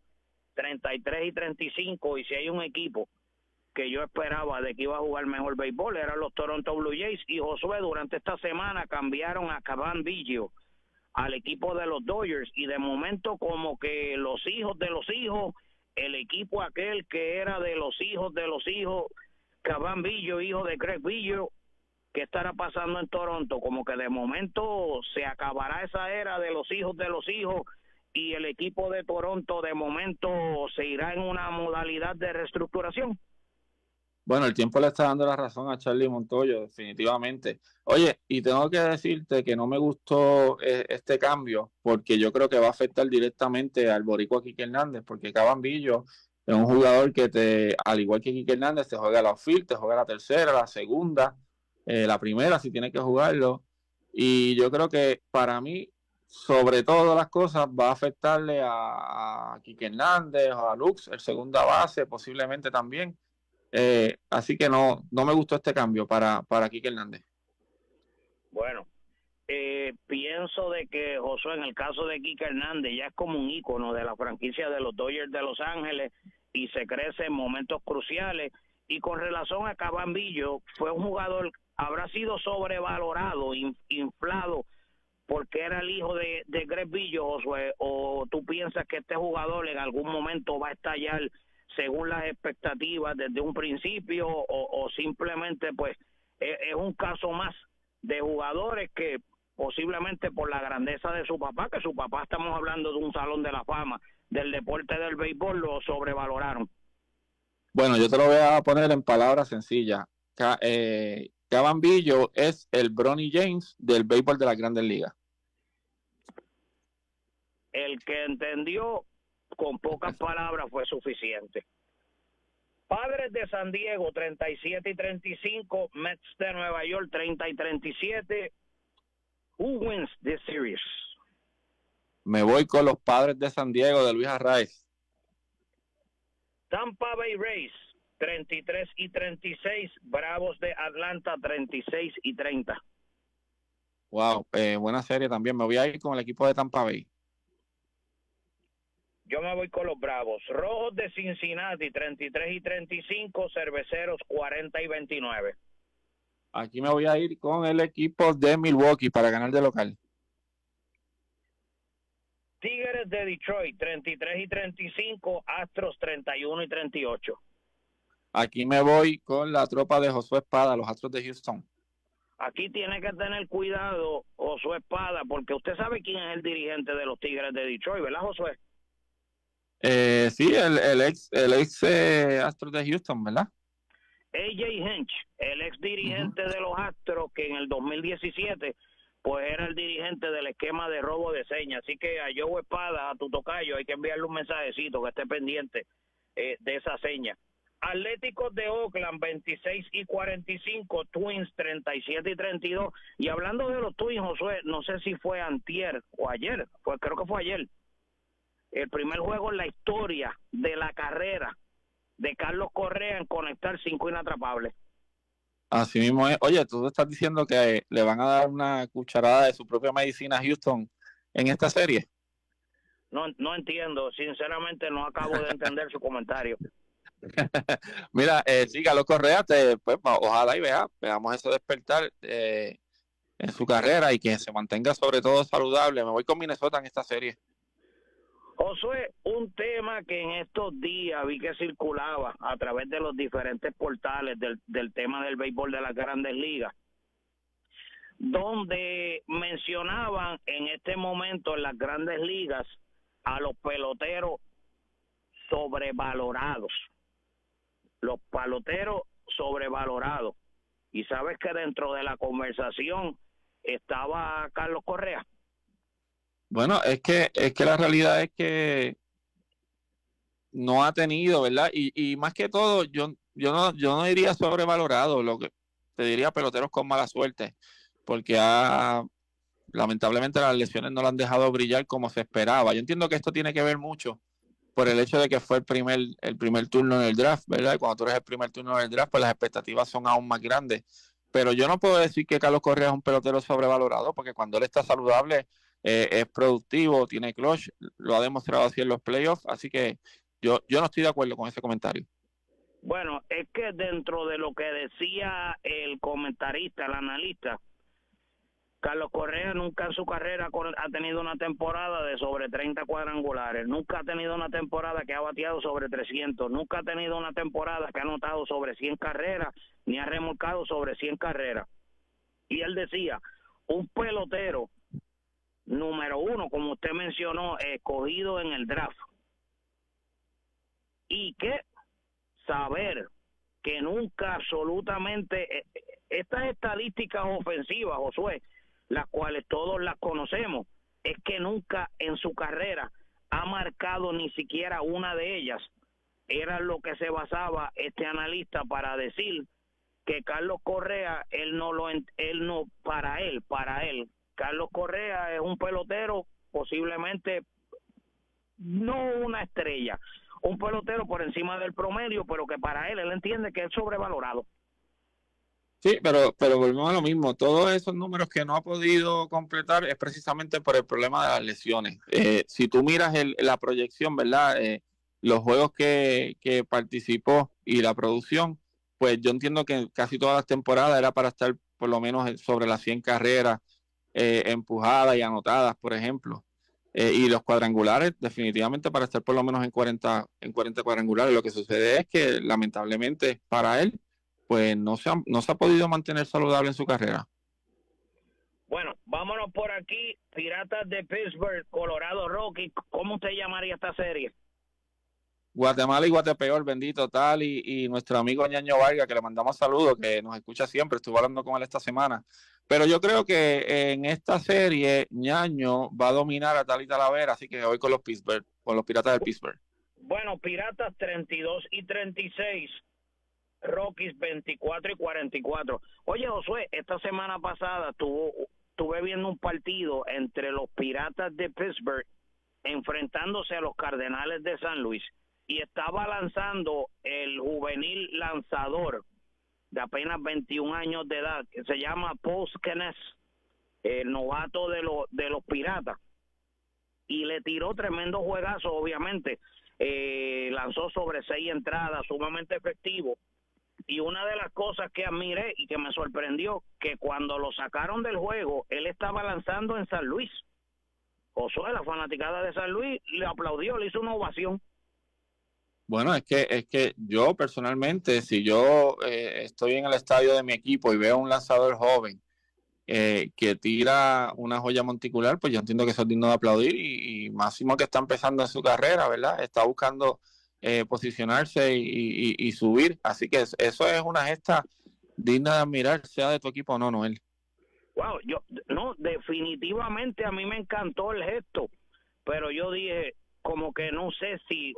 33-35. Y si hay un equipo que yo esperaba de que iba a jugar mejor béisbol, eran los Toronto Blue Jays. Y Josué, durante esta semana cambiaron a Cavan Biggio al equipo de los Dodgers. Y de momento como que los hijos de los hijos, el equipo aquel que era de los hijos, Cavan Biggio, hijo de Craig Biggio, ¿qué estará pasando en Toronto? Como que de momento se acabará esa era de los hijos y el equipo de Toronto de momento se irá en una modalidad de reestructuración. Bueno, el tiempo le está dando la razón a Charlie Montoyo, definitivamente. Oye, y tengo que decirte que no me gustó este cambio, porque yo creo que va a afectar directamente al boricua Quique Hernández, porque Cavan Biggio es un jugador que al igual que Quique Hernández, te juega la outfield, te juega la tercera, la segunda, la primera, si tiene que jugarlo. Y yo creo que para mí, sobre todas las cosas, va a afectarle a Quique Hernández o a Lux, el segunda base, posiblemente también. Así que no me gustó este cambio para Quique Hernández. Bueno, pienso de que Josué, en el caso de Quique Hernández, ya es como un ícono de la franquicia de los Dodgers de Los Ángeles y se crece en momentos cruciales. Y con relación a Cavan Biggio, fue un jugador, habrá sido sobrevalorado, inflado, porque era el hijo de Craig Biggio, Josué, o tú piensas que este jugador en algún momento va a estallar según las expectativas desde un principio, o simplemente pues es un caso más de jugadores que posiblemente por la grandeza de su papá, que su papá, estamos hablando de un salón de la fama del deporte del béisbol, lo sobrevaloraron. Bueno, yo te lo voy a poner en palabras sencillas. Cavan Biggio es el Bronny James del béisbol de las Grandes Ligas. El que entendió con pocas palabras fue suficiente. Padres de San Diego 37-35, Mets de Nueva York 30-37. Who wins this series? Me voy con los Padres de San Diego de Luis Arraez. Tampa Bay Rays 33-36, Bravos de Atlanta 36-30. Wow, buena serie también. Me voy a ir con el equipo de Tampa Bay. Yo me voy con los Bravos. Rojos de Cincinnati 33-35, Cerveceros 40-29. Aquí me voy a ir con el equipo de Milwaukee para ganar de local. Tigres de Detroit 33-35, Astros 31-38. Aquí me voy con la tropa de Josué Espada, los Astros de Houston. Aquí tiene que tener cuidado Josué Espada, porque usted sabe quién es el dirigente de los Tigres de Detroit, ¿verdad, Josué? Sí, el ex Astros de Houston, ¿verdad? A.J. Hinch, el ex dirigente de los Astros, que en el 2017 pues era el dirigente del esquema de robo de señas. Así que a Joe Espada, a tu tocayo, hay que enviarle un mensajecito que esté pendiente de esa seña. Atléticos de Oakland 26-45, Twins 37-32. Y hablando de los Twins, Josué, no sé si fue antier o ayer, creo que fue ayer, el primer juego en la historia de la carrera de Carlos Correa en conectar 5 inatrapables. Así mismo es. Oye, tú estás diciendo que le van a dar una cucharada de su propia medicina a Houston en esta serie. No entiendo, sinceramente no acabo de entender su comentario. Mira, sí, Carlos Correa, pues, ojalá y veamos ese despertar en su carrera y que se mantenga sobre todo saludable. Me voy con Minnesota en esta serie. Josué, un tema que en estos días vi que circulaba a través de los diferentes portales del tema del béisbol de las Grandes Ligas, donde mencionaban en este momento en las Grandes Ligas a los peloteros sobrevalorados. Los peloteros sobrevalorados. Y sabes que dentro de la conversación estaba Carlos Correa. Bueno, es que la realidad es que no ha tenido, ¿verdad? Y más que todo, yo no diría sobrevalorado, lo que te diría peloteros con mala suerte, porque lamentablemente las lesiones no lo han dejado brillar como se esperaba. Yo entiendo que esto tiene que ver mucho por el hecho de que fue el primer turno en el draft, ¿verdad? Y cuando tú eres el primer turno en el draft, pues las expectativas son aún más grandes. Pero yo no puedo decir que Carlos Correa es un pelotero sobrevalorado, porque cuando él está saludable, es productivo, tiene clutch, lo ha demostrado así en los playoffs, así que yo no estoy de acuerdo con ese comentario. Bueno, es que dentro de lo que decía el comentarista, el analista, Carlos Correa nunca en su carrera ha tenido una temporada de sobre 30 cuadrangulares, nunca ha tenido una temporada que ha bateado sobre 300, nunca ha tenido una temporada que ha anotado sobre 100 carreras, ni ha remolcado sobre 100 carreras. Y él decía, un pelotero número 1, como usted mencionó, escogido en el draft, y que saber que nunca absolutamente estas estadísticas ofensivas, Josué, las cuales todos las conocemos, es que nunca en su carrera ha marcado ni siquiera una de ellas. Era lo que se basaba este analista para decir que Carlos Correa, para él, Carlos Correa es un pelotero posiblemente no una estrella, un pelotero por encima del promedio, pero que para él entiende que es sobrevalorado. Sí, pero volvemos a lo mismo. Todos esos números que no ha podido completar es precisamente por el problema de las lesiones. Si tú miras la proyección, ¿verdad? Los juegos que participó y la producción, pues yo entiendo que casi todas las temporadas era para estar por lo menos sobre las 100 carreras empujadas y anotadas, por ejemplo. Y los cuadrangulares, definitivamente para estar por lo menos en 40 cuadrangulares. Lo que sucede es que lamentablemente para él, pues no se ha podido mantener saludable en su carrera. Bueno, vámonos por aquí. Piratas de Pittsburgh, Colorado Rockies. ¿Cómo usted llamaría esta serie? Guatemala y Guatepeor, bendito tal, y nuestro amigo Ñaño Vargas, que le mandamos saludos, que nos escucha siempre, estuve hablando con él esta semana. Pero yo creo que en esta serie Ñaño va a dominar a Tal y Talavera, así que voy con los Piratas de Pittsburgh. Bueno, Piratas 32-36. Rockies 24-44. Oye, Josué, esta semana pasada estuve viendo un partido entre los Piratas de Pittsburgh enfrentándose a los Cardenales de San Luis, y estaba lanzando el juvenil lanzador de apenas 21 años de edad, que se llama Paul Skenes, el novato de los Piratas, y le tiró tremendo juegazo, obviamente. Lanzó sobre 6 entradas, sumamente efectivo. Y una de las cosas que admiré y que me sorprendió, que cuando lo sacaron del juego, él estaba lanzando en San Luis. Josué, la fanaticada de San Luis, le aplaudió, le hizo una ovación. Bueno, es que yo personalmente, si yo estoy en el estadio de mi equipo y veo a un lanzador joven que tira una joya monticular, pues yo entiendo que eso es digno de aplaudir y máximo que está empezando en su carrera, ¿verdad? Está buscando posicionarse y subir. Así que eso es una gesta digna de admirar, sea de tu equipo o no, Noel. Wow, no, definitivamente a mí me encantó el gesto, pero yo dije, como que no sé si,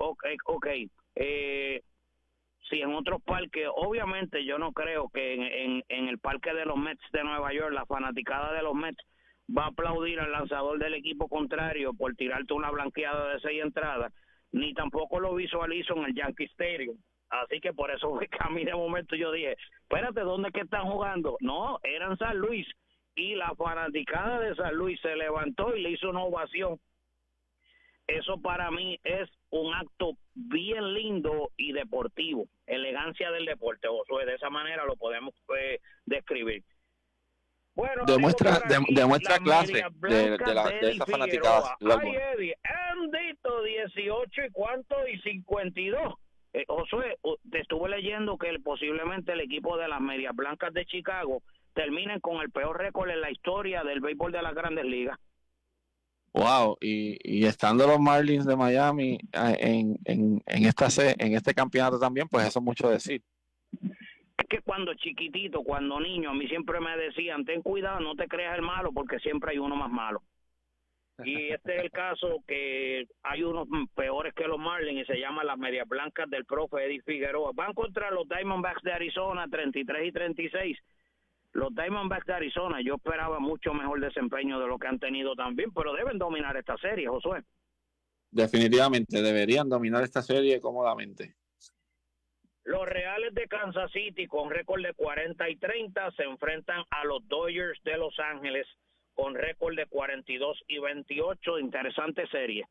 si en otros parques, obviamente yo no creo que en el parque de los Mets de Nueva York, la fanaticada de los Mets va a aplaudir al lanzador del equipo contrario por tirarte una blanqueada de 6 entradas, ni tampoco lo visualizo en el Yankee Stadium. Así que por eso fue que a mí de momento yo dije, espérate, ¿dónde es que están jugando? No, era en San Luis, y la fanaticada de San Luis se levantó y le hizo una ovación. Eso para mí es un acto bien lindo y deportivo, elegancia del deporte, Josué, de esa manera lo podemos describir. Bueno, demuestra clase de esa fanaticada. Ay, Eddie, Andito, 18 y cuánto y 52. Josué, te estuve leyendo que posiblemente el equipo de las Medias Blancas de Chicago terminen con el peor récord en la historia del béisbol de las Grandes Ligas. Wow, y estando los Marlins de Miami en este campeonato también, pues eso es mucho decir. Es que cuando chiquitito, cuando niño, a mí siempre me decían, ten cuidado, no te creas el malo, porque siempre hay uno más malo. Y este es el caso, que hay unos peores que los Marlins y se llaman las Medias Blancas del profe Eddie Figueroa. Van contra los Diamondbacks de Arizona, 33 y 36. Los Diamondbacks de Arizona, yo esperaba mucho mejor desempeño de lo que han tenido también, pero deben dominar esta serie, Josué. Definitivamente, deberían dominar esta serie cómodamente. Los Reales de Kansas City, con récord de 40 y 30, se enfrentan a los Dodgers de Los Ángeles, con récord de 42 y 28. Interesante serie.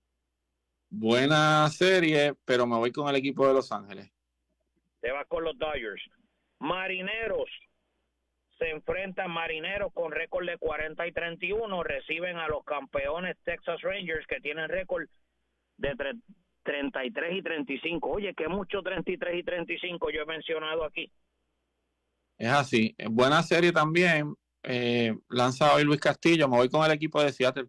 Buena serie, pero me voy con el equipo de Los Ángeles. Te vas con los Dodgers. Marineros se enfrentan, Marineros con récord de 40 y 31, reciben a los campeones Texas Rangers, que tienen récord de 33 y 35. Oye, que mucho 33 y 35 yo he mencionado aquí. Es así. Buena serie también. Lanza hoy Luis Castillo. Me voy con el equipo de Seattle.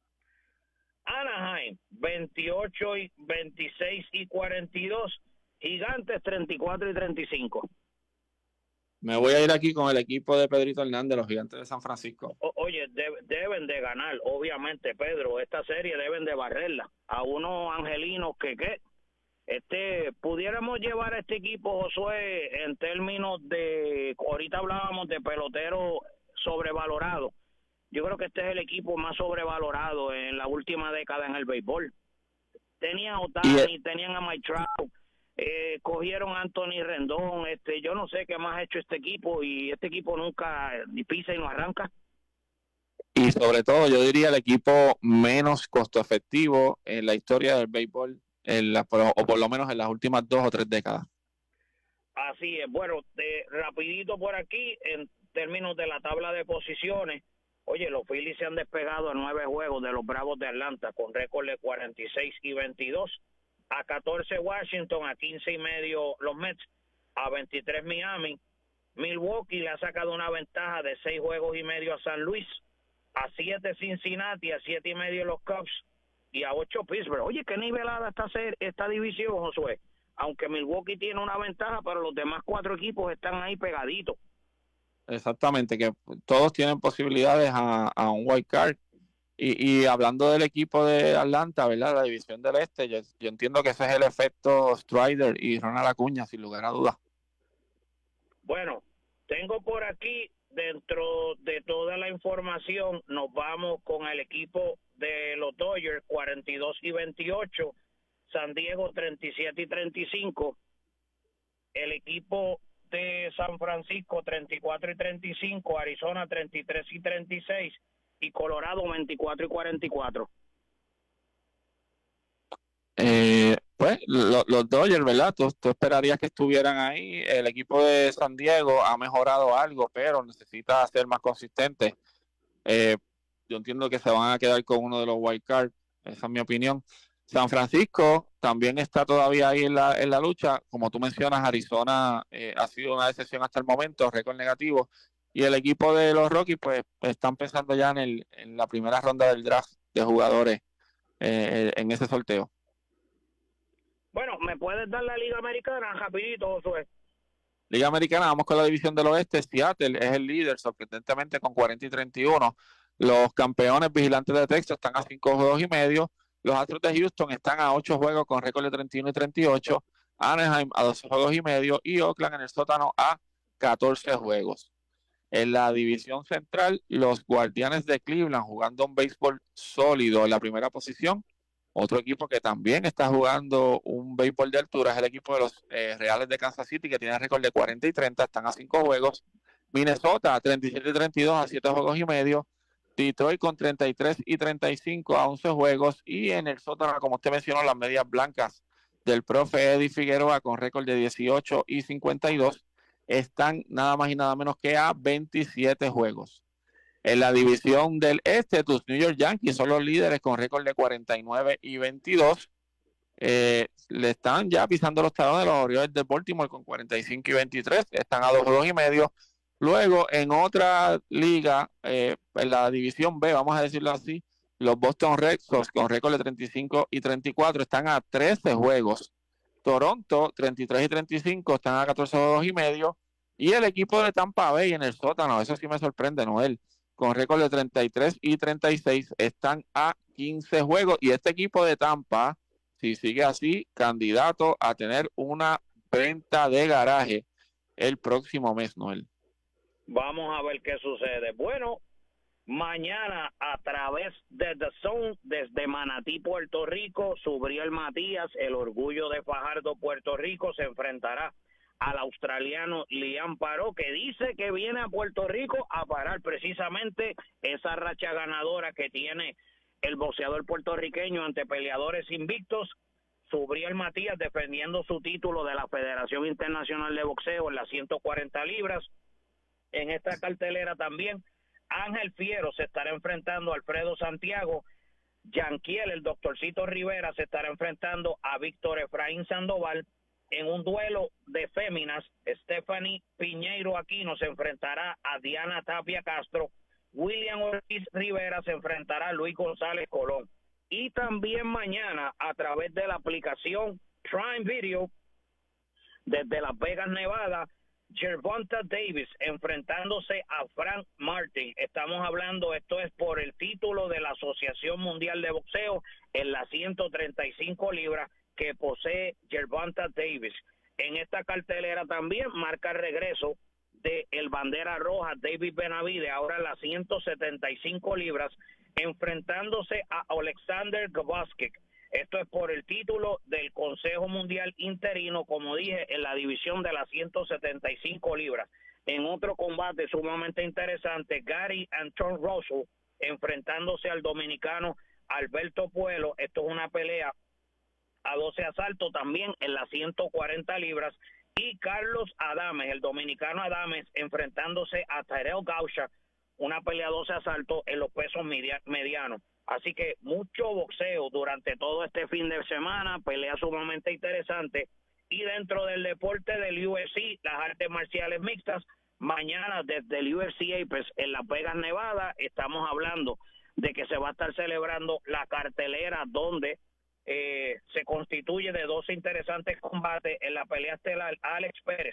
Anaheim, 28 y 26 y 42. Gigantes, 34 y 35. Me voy a ir aquí con el equipo de Pedrito Hernández, los Gigantes de San Francisco. Oye, deben de ganar, obviamente, Pedro. Esta serie deben de barrerla. A unos angelinos que pudiéramos llevar a este equipo, Josué, en términos de, ahorita hablábamos de pelotero sobrevalorado. Yo creo que este es el equipo más sobrevalorado en la última década en el béisbol. Tenían a Otani, tenían a Mike Trout, cogieron a Anthony Rendón, yo no sé qué más ha hecho este equipo, y este equipo nunca ni pisa y no arranca. Y sobre todo, yo diría el equipo menos costo efectivo en la historia del béisbol, o por lo menos en las últimas 2 o 3 décadas. Así es. Bueno, rapidito por aquí, en términos de la tabla de posiciones, oye, los Phillies se han despegado a 9 juegos de los Bravos de Atlanta, con récord de 46 y 22. A 14 Washington, a 15 y medio los Mets, a 23 Miami. Milwaukee le ha sacado una ventaja de 6 juegos y medio a San Luis, a 7 Cincinnati, a 7 y medio los Cubs y a 8 Pittsburgh. Oye, qué nivelada esta división, Josué. Aunque Milwaukee tiene una ventaja, pero los demás 4 equipos están ahí pegaditos. Exactamente, que todos tienen posibilidades a un wild card. Y hablando del equipo de Atlanta, ¿verdad? La división del este, yo entiendo que ese es el efecto Strider y Ronald Acuña, sin lugar a dudas. Bueno, tengo por aquí, dentro de toda la información, nos vamos con el equipo de los Dodgers, 42 y 28, San Diego 37 y 35, el equipo de San Francisco 34 y 35, Arizona 33 y 36, y Colorado 24 y 44. Pues los Dodgers, ¿verdad? Tú esperarías que estuvieran ahí. El equipo de San Diego ha mejorado algo, pero necesita ser más consistente. Yo entiendo que se van a quedar con uno de los wild cards, esa es mi opinión. San Francisco también está todavía ahí en la lucha. Como tú mencionas, Arizona ha sido una decepción hasta el momento, récord negativo. Y el equipo de los Rockies, pues, están pensando ya en la primera ronda del draft de jugadores en ese sorteo. Bueno, ¿me puedes dar la Liga Americana rapidito, Josué? Liga Americana, vamos con la división del oeste. Seattle es el líder, sorprendentemente con 40 y 31. Los campeones vigilantes de Texas están a 5 juegos y medio. Los Astros de Houston están a 8 juegos con récord de 31 y 38. Anaheim a 12 juegos y medio. Y Oakland en el sótano a 14 juegos. En la división central, los Guardianes de Cleveland jugando un béisbol sólido en la primera posición. Otro equipo que también está jugando un béisbol de altura es el equipo de los Reales de Kansas City, que tiene récord de 40 y 30, están a 5 juegos. Minnesota 37 y 32 a 7 juegos y medio. Detroit con 33 y 35 a 11 juegos. Y en el sótano, como usted mencionó, las medias blancas del profe Eddie Figueroa con récord de 18 y 52 están nada más y nada menos que a 27 juegos. En la división del este, tus New York Yankees son los líderes con récord de 49 y 22. Le están ya pisando los talones de los Orioles de Baltimore con 45 y 23. Están a 2 juegos y medio. Luego, en otra liga, en la división B, vamos a decirlo así, los Boston Red Sox con récord de 35 y 34 están a 13 juegos. Toronto, 33 y 35, están a 14 juegos y medio. Y el equipo de Tampa Bay en el sótano, eso sí me sorprende, Noel, con récord de 33 y 36, están a 15 juegos. Y este equipo de Tampa, si sigue así, candidato a tener una venta de garaje el próximo mes, Noel. Vamos a ver qué sucede. Bueno, mañana a través de The Zone, desde Manatí, Puerto Rico, Subriel Matías, el orgullo de Fajardo, Puerto Rico, se enfrentará al australiano Liam Paró, que dice que viene a Puerto Rico a parar precisamente esa racha ganadora que tiene el boxeador puertorriqueño ante peleadores invictos. Subriel Matías defendiendo su título de la Federación Internacional de Boxeo en las 140 libras. En esta cartelera también Ángel Fiero se estará enfrentando a Alfredo Santiago. Yanquiel, el doctorcito Rivera, se estará enfrentando a Víctor Efraín Sandoval. En un duelo de féminas, Stephanie Piñeiro Aquino se enfrentará a Diana Tapia Castro. William Ortiz Rivera se enfrentará a Luis González Colón. Y también mañana, a través de la aplicación Prime Video, desde Las Vegas, Nevada, Gervonta Davis enfrentándose a Frank Martin. Estamos hablando, esto es por el título de la Asociación Mundial de Boxeo en las 135 libras que posee Gervonta Davis. En esta cartelera también marca el regreso de el bandera roja David Benavidez, ahora en las 175 libras, enfrentándose a Alexander Gvozdek. Esto es por el título del Consejo Mundial Interino, como dije, en la división de las 175 libras. En otro combate sumamente interesante, Gary Anton Russell enfrentándose al dominicano Alberto Puelo. Esto es una pelea a 12 asaltos también en las 140 libras. Y Carlos Adames, el dominicano Adames, enfrentándose a Tyrell Gaucha, una pelea a 12 asaltos en los pesos medianos. Así que mucho boxeo durante todo este fin de semana, pelea sumamente interesante. Y dentro del deporte del UFC, las artes marciales mixtas, mañana desde el UFC Apex en Las Vegas, Nevada, estamos hablando de que se va a estar celebrando la cartelera donde se constituye de dos interesantes combates. En la pelea estelar, Alex Pérez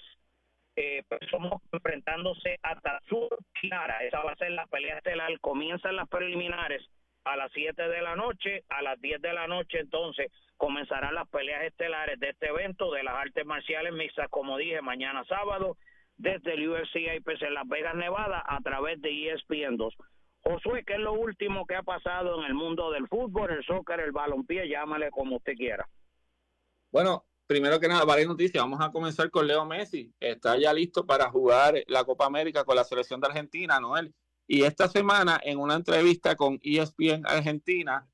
somos enfrentándose a Tatsuo Clara. Esa va a ser la pelea estelar. Comienzan las preliminares a las 7 de la noche, a las 10 de la noche entonces comenzarán las peleas estelares de este evento de las artes marciales mixtas, como dije, mañana sábado desde el UFC Apex en Las Vegas, Nevada, a través de ESPN2. Josué, ¿qué es lo último que ha pasado en el mundo del fútbol, el soccer, el balompié? Llámale como usted quiera. Bueno, primero que nada, varias noticias. Vamos a comenzar con Leo Messi. Está ya listo para jugar la Copa América con la selección de Argentina, Noel. Y esta semana, en una entrevista con ESPN Argentina,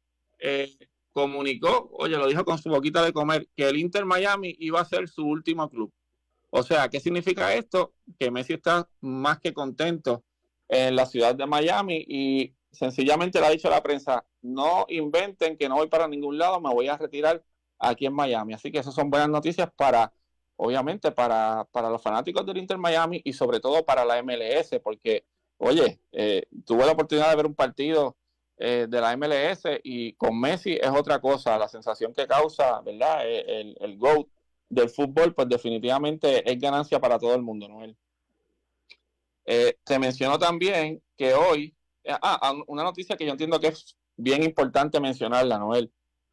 comunicó, lo dijo con su boquita de comer, que el Inter Miami iba a ser su último club. O sea, ¿qué significa esto? Que Messi está más que contento en la ciudad de Miami y sencillamente le ha dicho a la prensa, no inventen que no voy para ningún lado, me voy a retirar aquí en Miami. Así que esas son buenas noticias obviamente, para los fanáticos del Inter Miami y sobre todo para la MLS, porque, oye, tuve la oportunidad de ver un partido de la MLS y con Messi es otra cosa, la sensación que causa, ¿verdad? El GOAT del fútbol, pues definitivamente es ganancia para todo el mundo, Noel. Te menciono también que hoy, una noticia que yo entiendo que es bien importante mencionarla, Noel.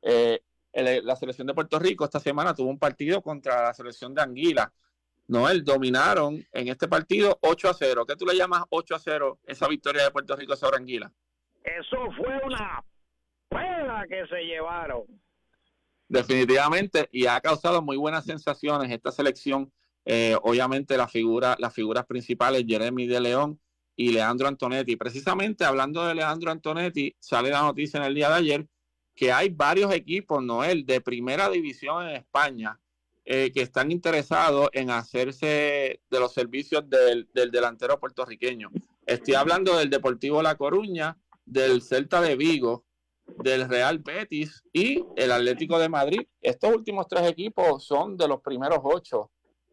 La selección de Puerto Rico esta semana tuvo un partido contra la selección de Anguila. Noel, dominaron en este partido 8-0. ¿Qué tú le llamas 8-0 esa victoria de Puerto Rico sobre Anguila? Eso fue una pela que se llevaron. Definitivamente, y ha causado muy buenas sensaciones esta selección. Obviamente las figuras principales, Jeremy de León y Leandro Antonetti. Precisamente hablando de Leandro Antonetti, sale la noticia en el día de ayer que hay varios equipos, Noel, de primera división en España que están interesados en hacerse de los servicios del delantero puertorriqueño. Estoy hablando del Deportivo La Coruña, del Celta de Vigo, del Real Betis y el Atlético de Madrid. Estos últimos 3 equipos son de los primeros 8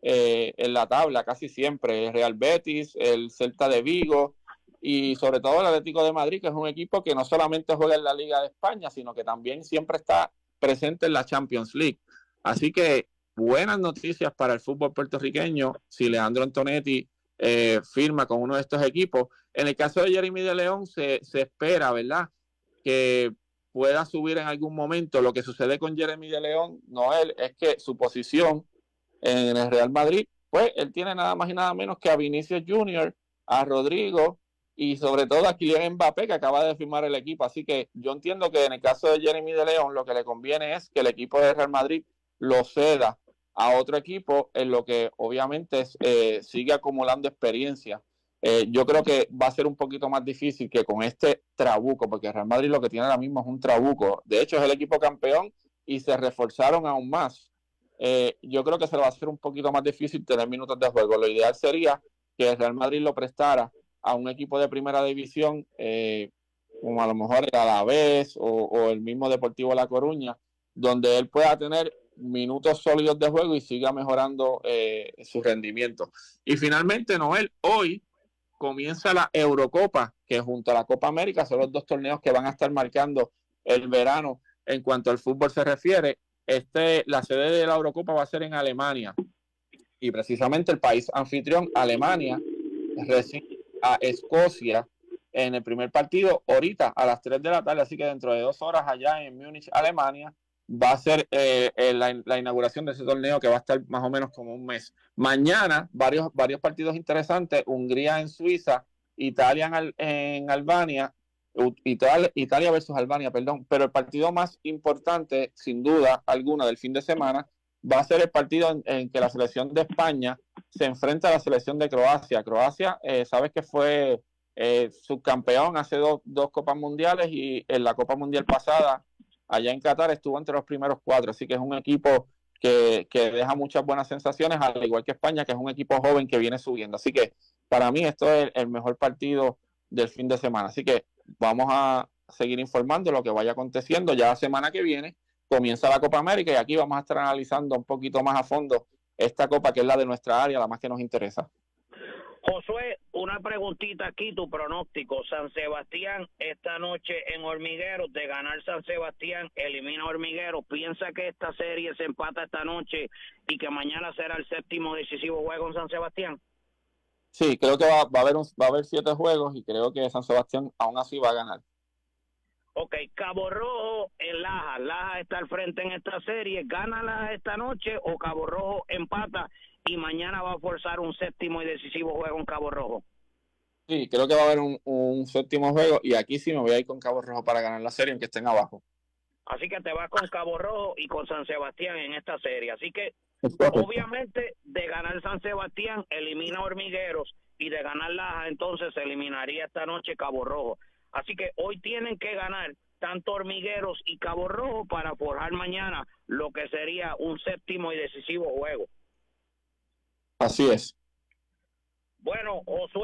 en la tabla casi siempre. El Real Betis, el Celta de Vigo y sobre todo el Atlético de Madrid, que es un equipo que no solamente juega en la Liga de España, sino que también siempre está presente en la Champions League. Así que buenas noticias para el fútbol puertorriqueño si Leandro Antonetti firma con uno de estos equipos. En el caso de Jeremy de León se espera, ¿verdad?, que pueda subir en algún momento. Lo que sucede con Jeremy de León, Noel, es que su posición en el Real Madrid, pues él tiene nada más y nada menos que a Vinicius Junior, a Rodrigo y sobre todo a Kylian Mbappé, que acaba de firmar el equipo. Así que yo entiendo que en el caso de Jeremy de León lo que le conviene es que el equipo de Real Madrid lo ceda a otro equipo, en lo que obviamente sigue acumulando experiencia. Yo creo que va a ser un poquito más difícil que con este trabuco, porque Real Madrid lo que tiene ahora mismo es un trabuco. De hecho, es el equipo campeón y se reforzaron aún más. Yo creo que se le va a hacer un poquito más difícil tener minutos de juego. Lo ideal sería que el Real Madrid lo prestara a un equipo de primera división, como a lo mejor el Alavés o el mismo Deportivo La Coruña, donde él pueda tener minutos sólidos de juego y siga mejorando su rendimiento. Y finalmente, Noel, hoy comienza la Eurocopa, que junto a la Copa América son los 2 torneos que van a estar marcando el verano en cuanto al fútbol se refiere. La sede de la Eurocopa va a ser en Alemania y precisamente el país anfitrión, Alemania, recibe a Escocia en el primer partido ahorita a las 3 de la tarde, así que dentro de 2 horas allá en Múnich, Alemania, va a ser la inauguración de ese torneo, que va a estar más o menos como un mes. Mañana varios partidos interesantes: Hungría en Suiza, Italia en Albania, Italia versus Albania, perdón. Pero el partido más importante, sin duda alguna, del fin de semana va a ser el partido en que la selección de España se enfrenta a la selección de Croacia. Croacia, sabes que fue subcampeón hace dos Copas Mundiales, y en la Copa Mundial pasada allá en Qatar estuvo entre los primeros 4, así que es un equipo que deja muchas buenas sensaciones, al igual que España, que es un equipo joven que viene subiendo. Así que para mí esto es el mejor partido del fin de semana. Así que vamos a seguir informando lo que vaya aconteciendo. Ya la semana que viene comienza la Copa América y aquí vamos a estar analizando un poquito más a fondo esta copa, que es la de nuestra área, la más que nos interesa. Josué, una preguntita aquí, tu pronóstico. San Sebastián esta noche en Hormigueros, de ganar San Sebastián, elimina Hormigueros. ¿Piensa que esta serie se empata esta noche y que mañana será el 7º decisivo juego en San Sebastián? Sí, creo que va a haber 7 juegos y creo que San Sebastián aún así va a ganar. Ok, Cabo Rojo en Laja. Laja está al frente en esta serie. ¿Gana Laja esta noche o Cabo Rojo empata y mañana va a forzar un 7º y decisivo juego en Cabo Rojo? Sí, creo que va a haber un 7º juego, y aquí sí me voy a ir con Cabo Rojo para ganar la serie, aunque estén abajo. Así que te vas con Cabo Rojo y con San Sebastián en esta serie. Así que, obviamente, de ganar San Sebastián, elimina Hormigueros, y de ganar Laja, entonces se eliminaría esta noche Cabo Rojo. Así que hoy tienen que ganar tanto Hormigueros y Cabo Rojo para forjar mañana lo que sería un 7º y decisivo juego. Así es. Bueno, Josué,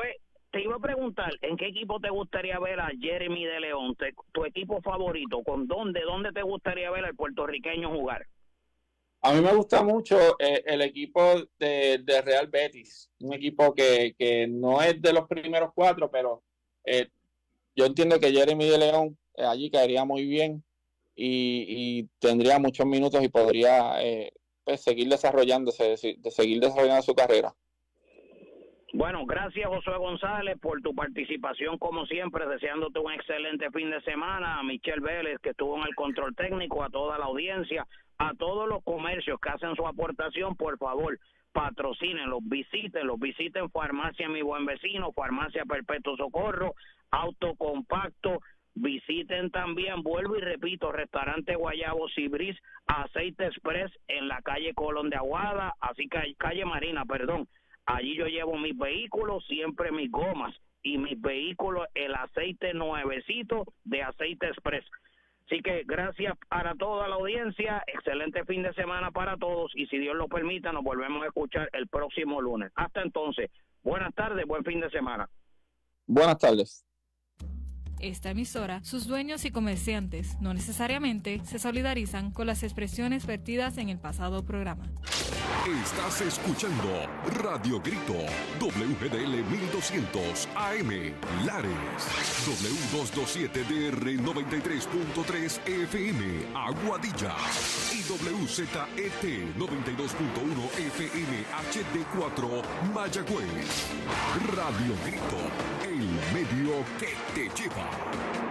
te iba a preguntar, ¿en qué equipo te gustaría ver a Jeremy de León? Tu equipo favorito, ¿dónde te gustaría ver al puertorriqueño jugar? A mí me gusta mucho el equipo de Real Betis, un equipo que no es de los primeros 4, pero yo entiendo que Jeremy de León allí caería muy bien y tendría muchos minutos y podría pues, seguir desarrollándose, seguir desarrollando su carrera. Bueno, gracias Josué González por tu participación como siempre, deseándote un excelente fin de semana, a Michelle Vélez que estuvo en el control técnico, a toda la audiencia, a todos los comercios que hacen su aportación, por favor, patrocínenlos, visiten Farmacia Mi Buen Vecino, Farmacia Perpetuo Socorro, Auto Compacto, visiten también, vuelvo y repito, Restaurante Guayabo Cibris, Aceite Express en la calle Colón de Aguada, así que calle Marina, perdón. Allí yo llevo mis vehículos, siempre mis gomas y mis vehículos, el aceite nuevecito de Aceite Express. Así que gracias para toda la audiencia, excelente fin de semana para todos y si Dios lo permita nos volvemos a escuchar el próximo lunes. Hasta entonces, buenas tardes, buen fin de semana. Buenas tardes. Esta emisora, sus dueños y comerciantes no necesariamente se solidarizan con las expresiones vertidas en el pasado programa. Estás escuchando Radio Grito, WGDL 1200 AM, Lares, W227DR 93.3 FM, Aguadilla, y WZET 92.1 FM HD4, Mayagüez. Radio Grito, el medio que te lleva.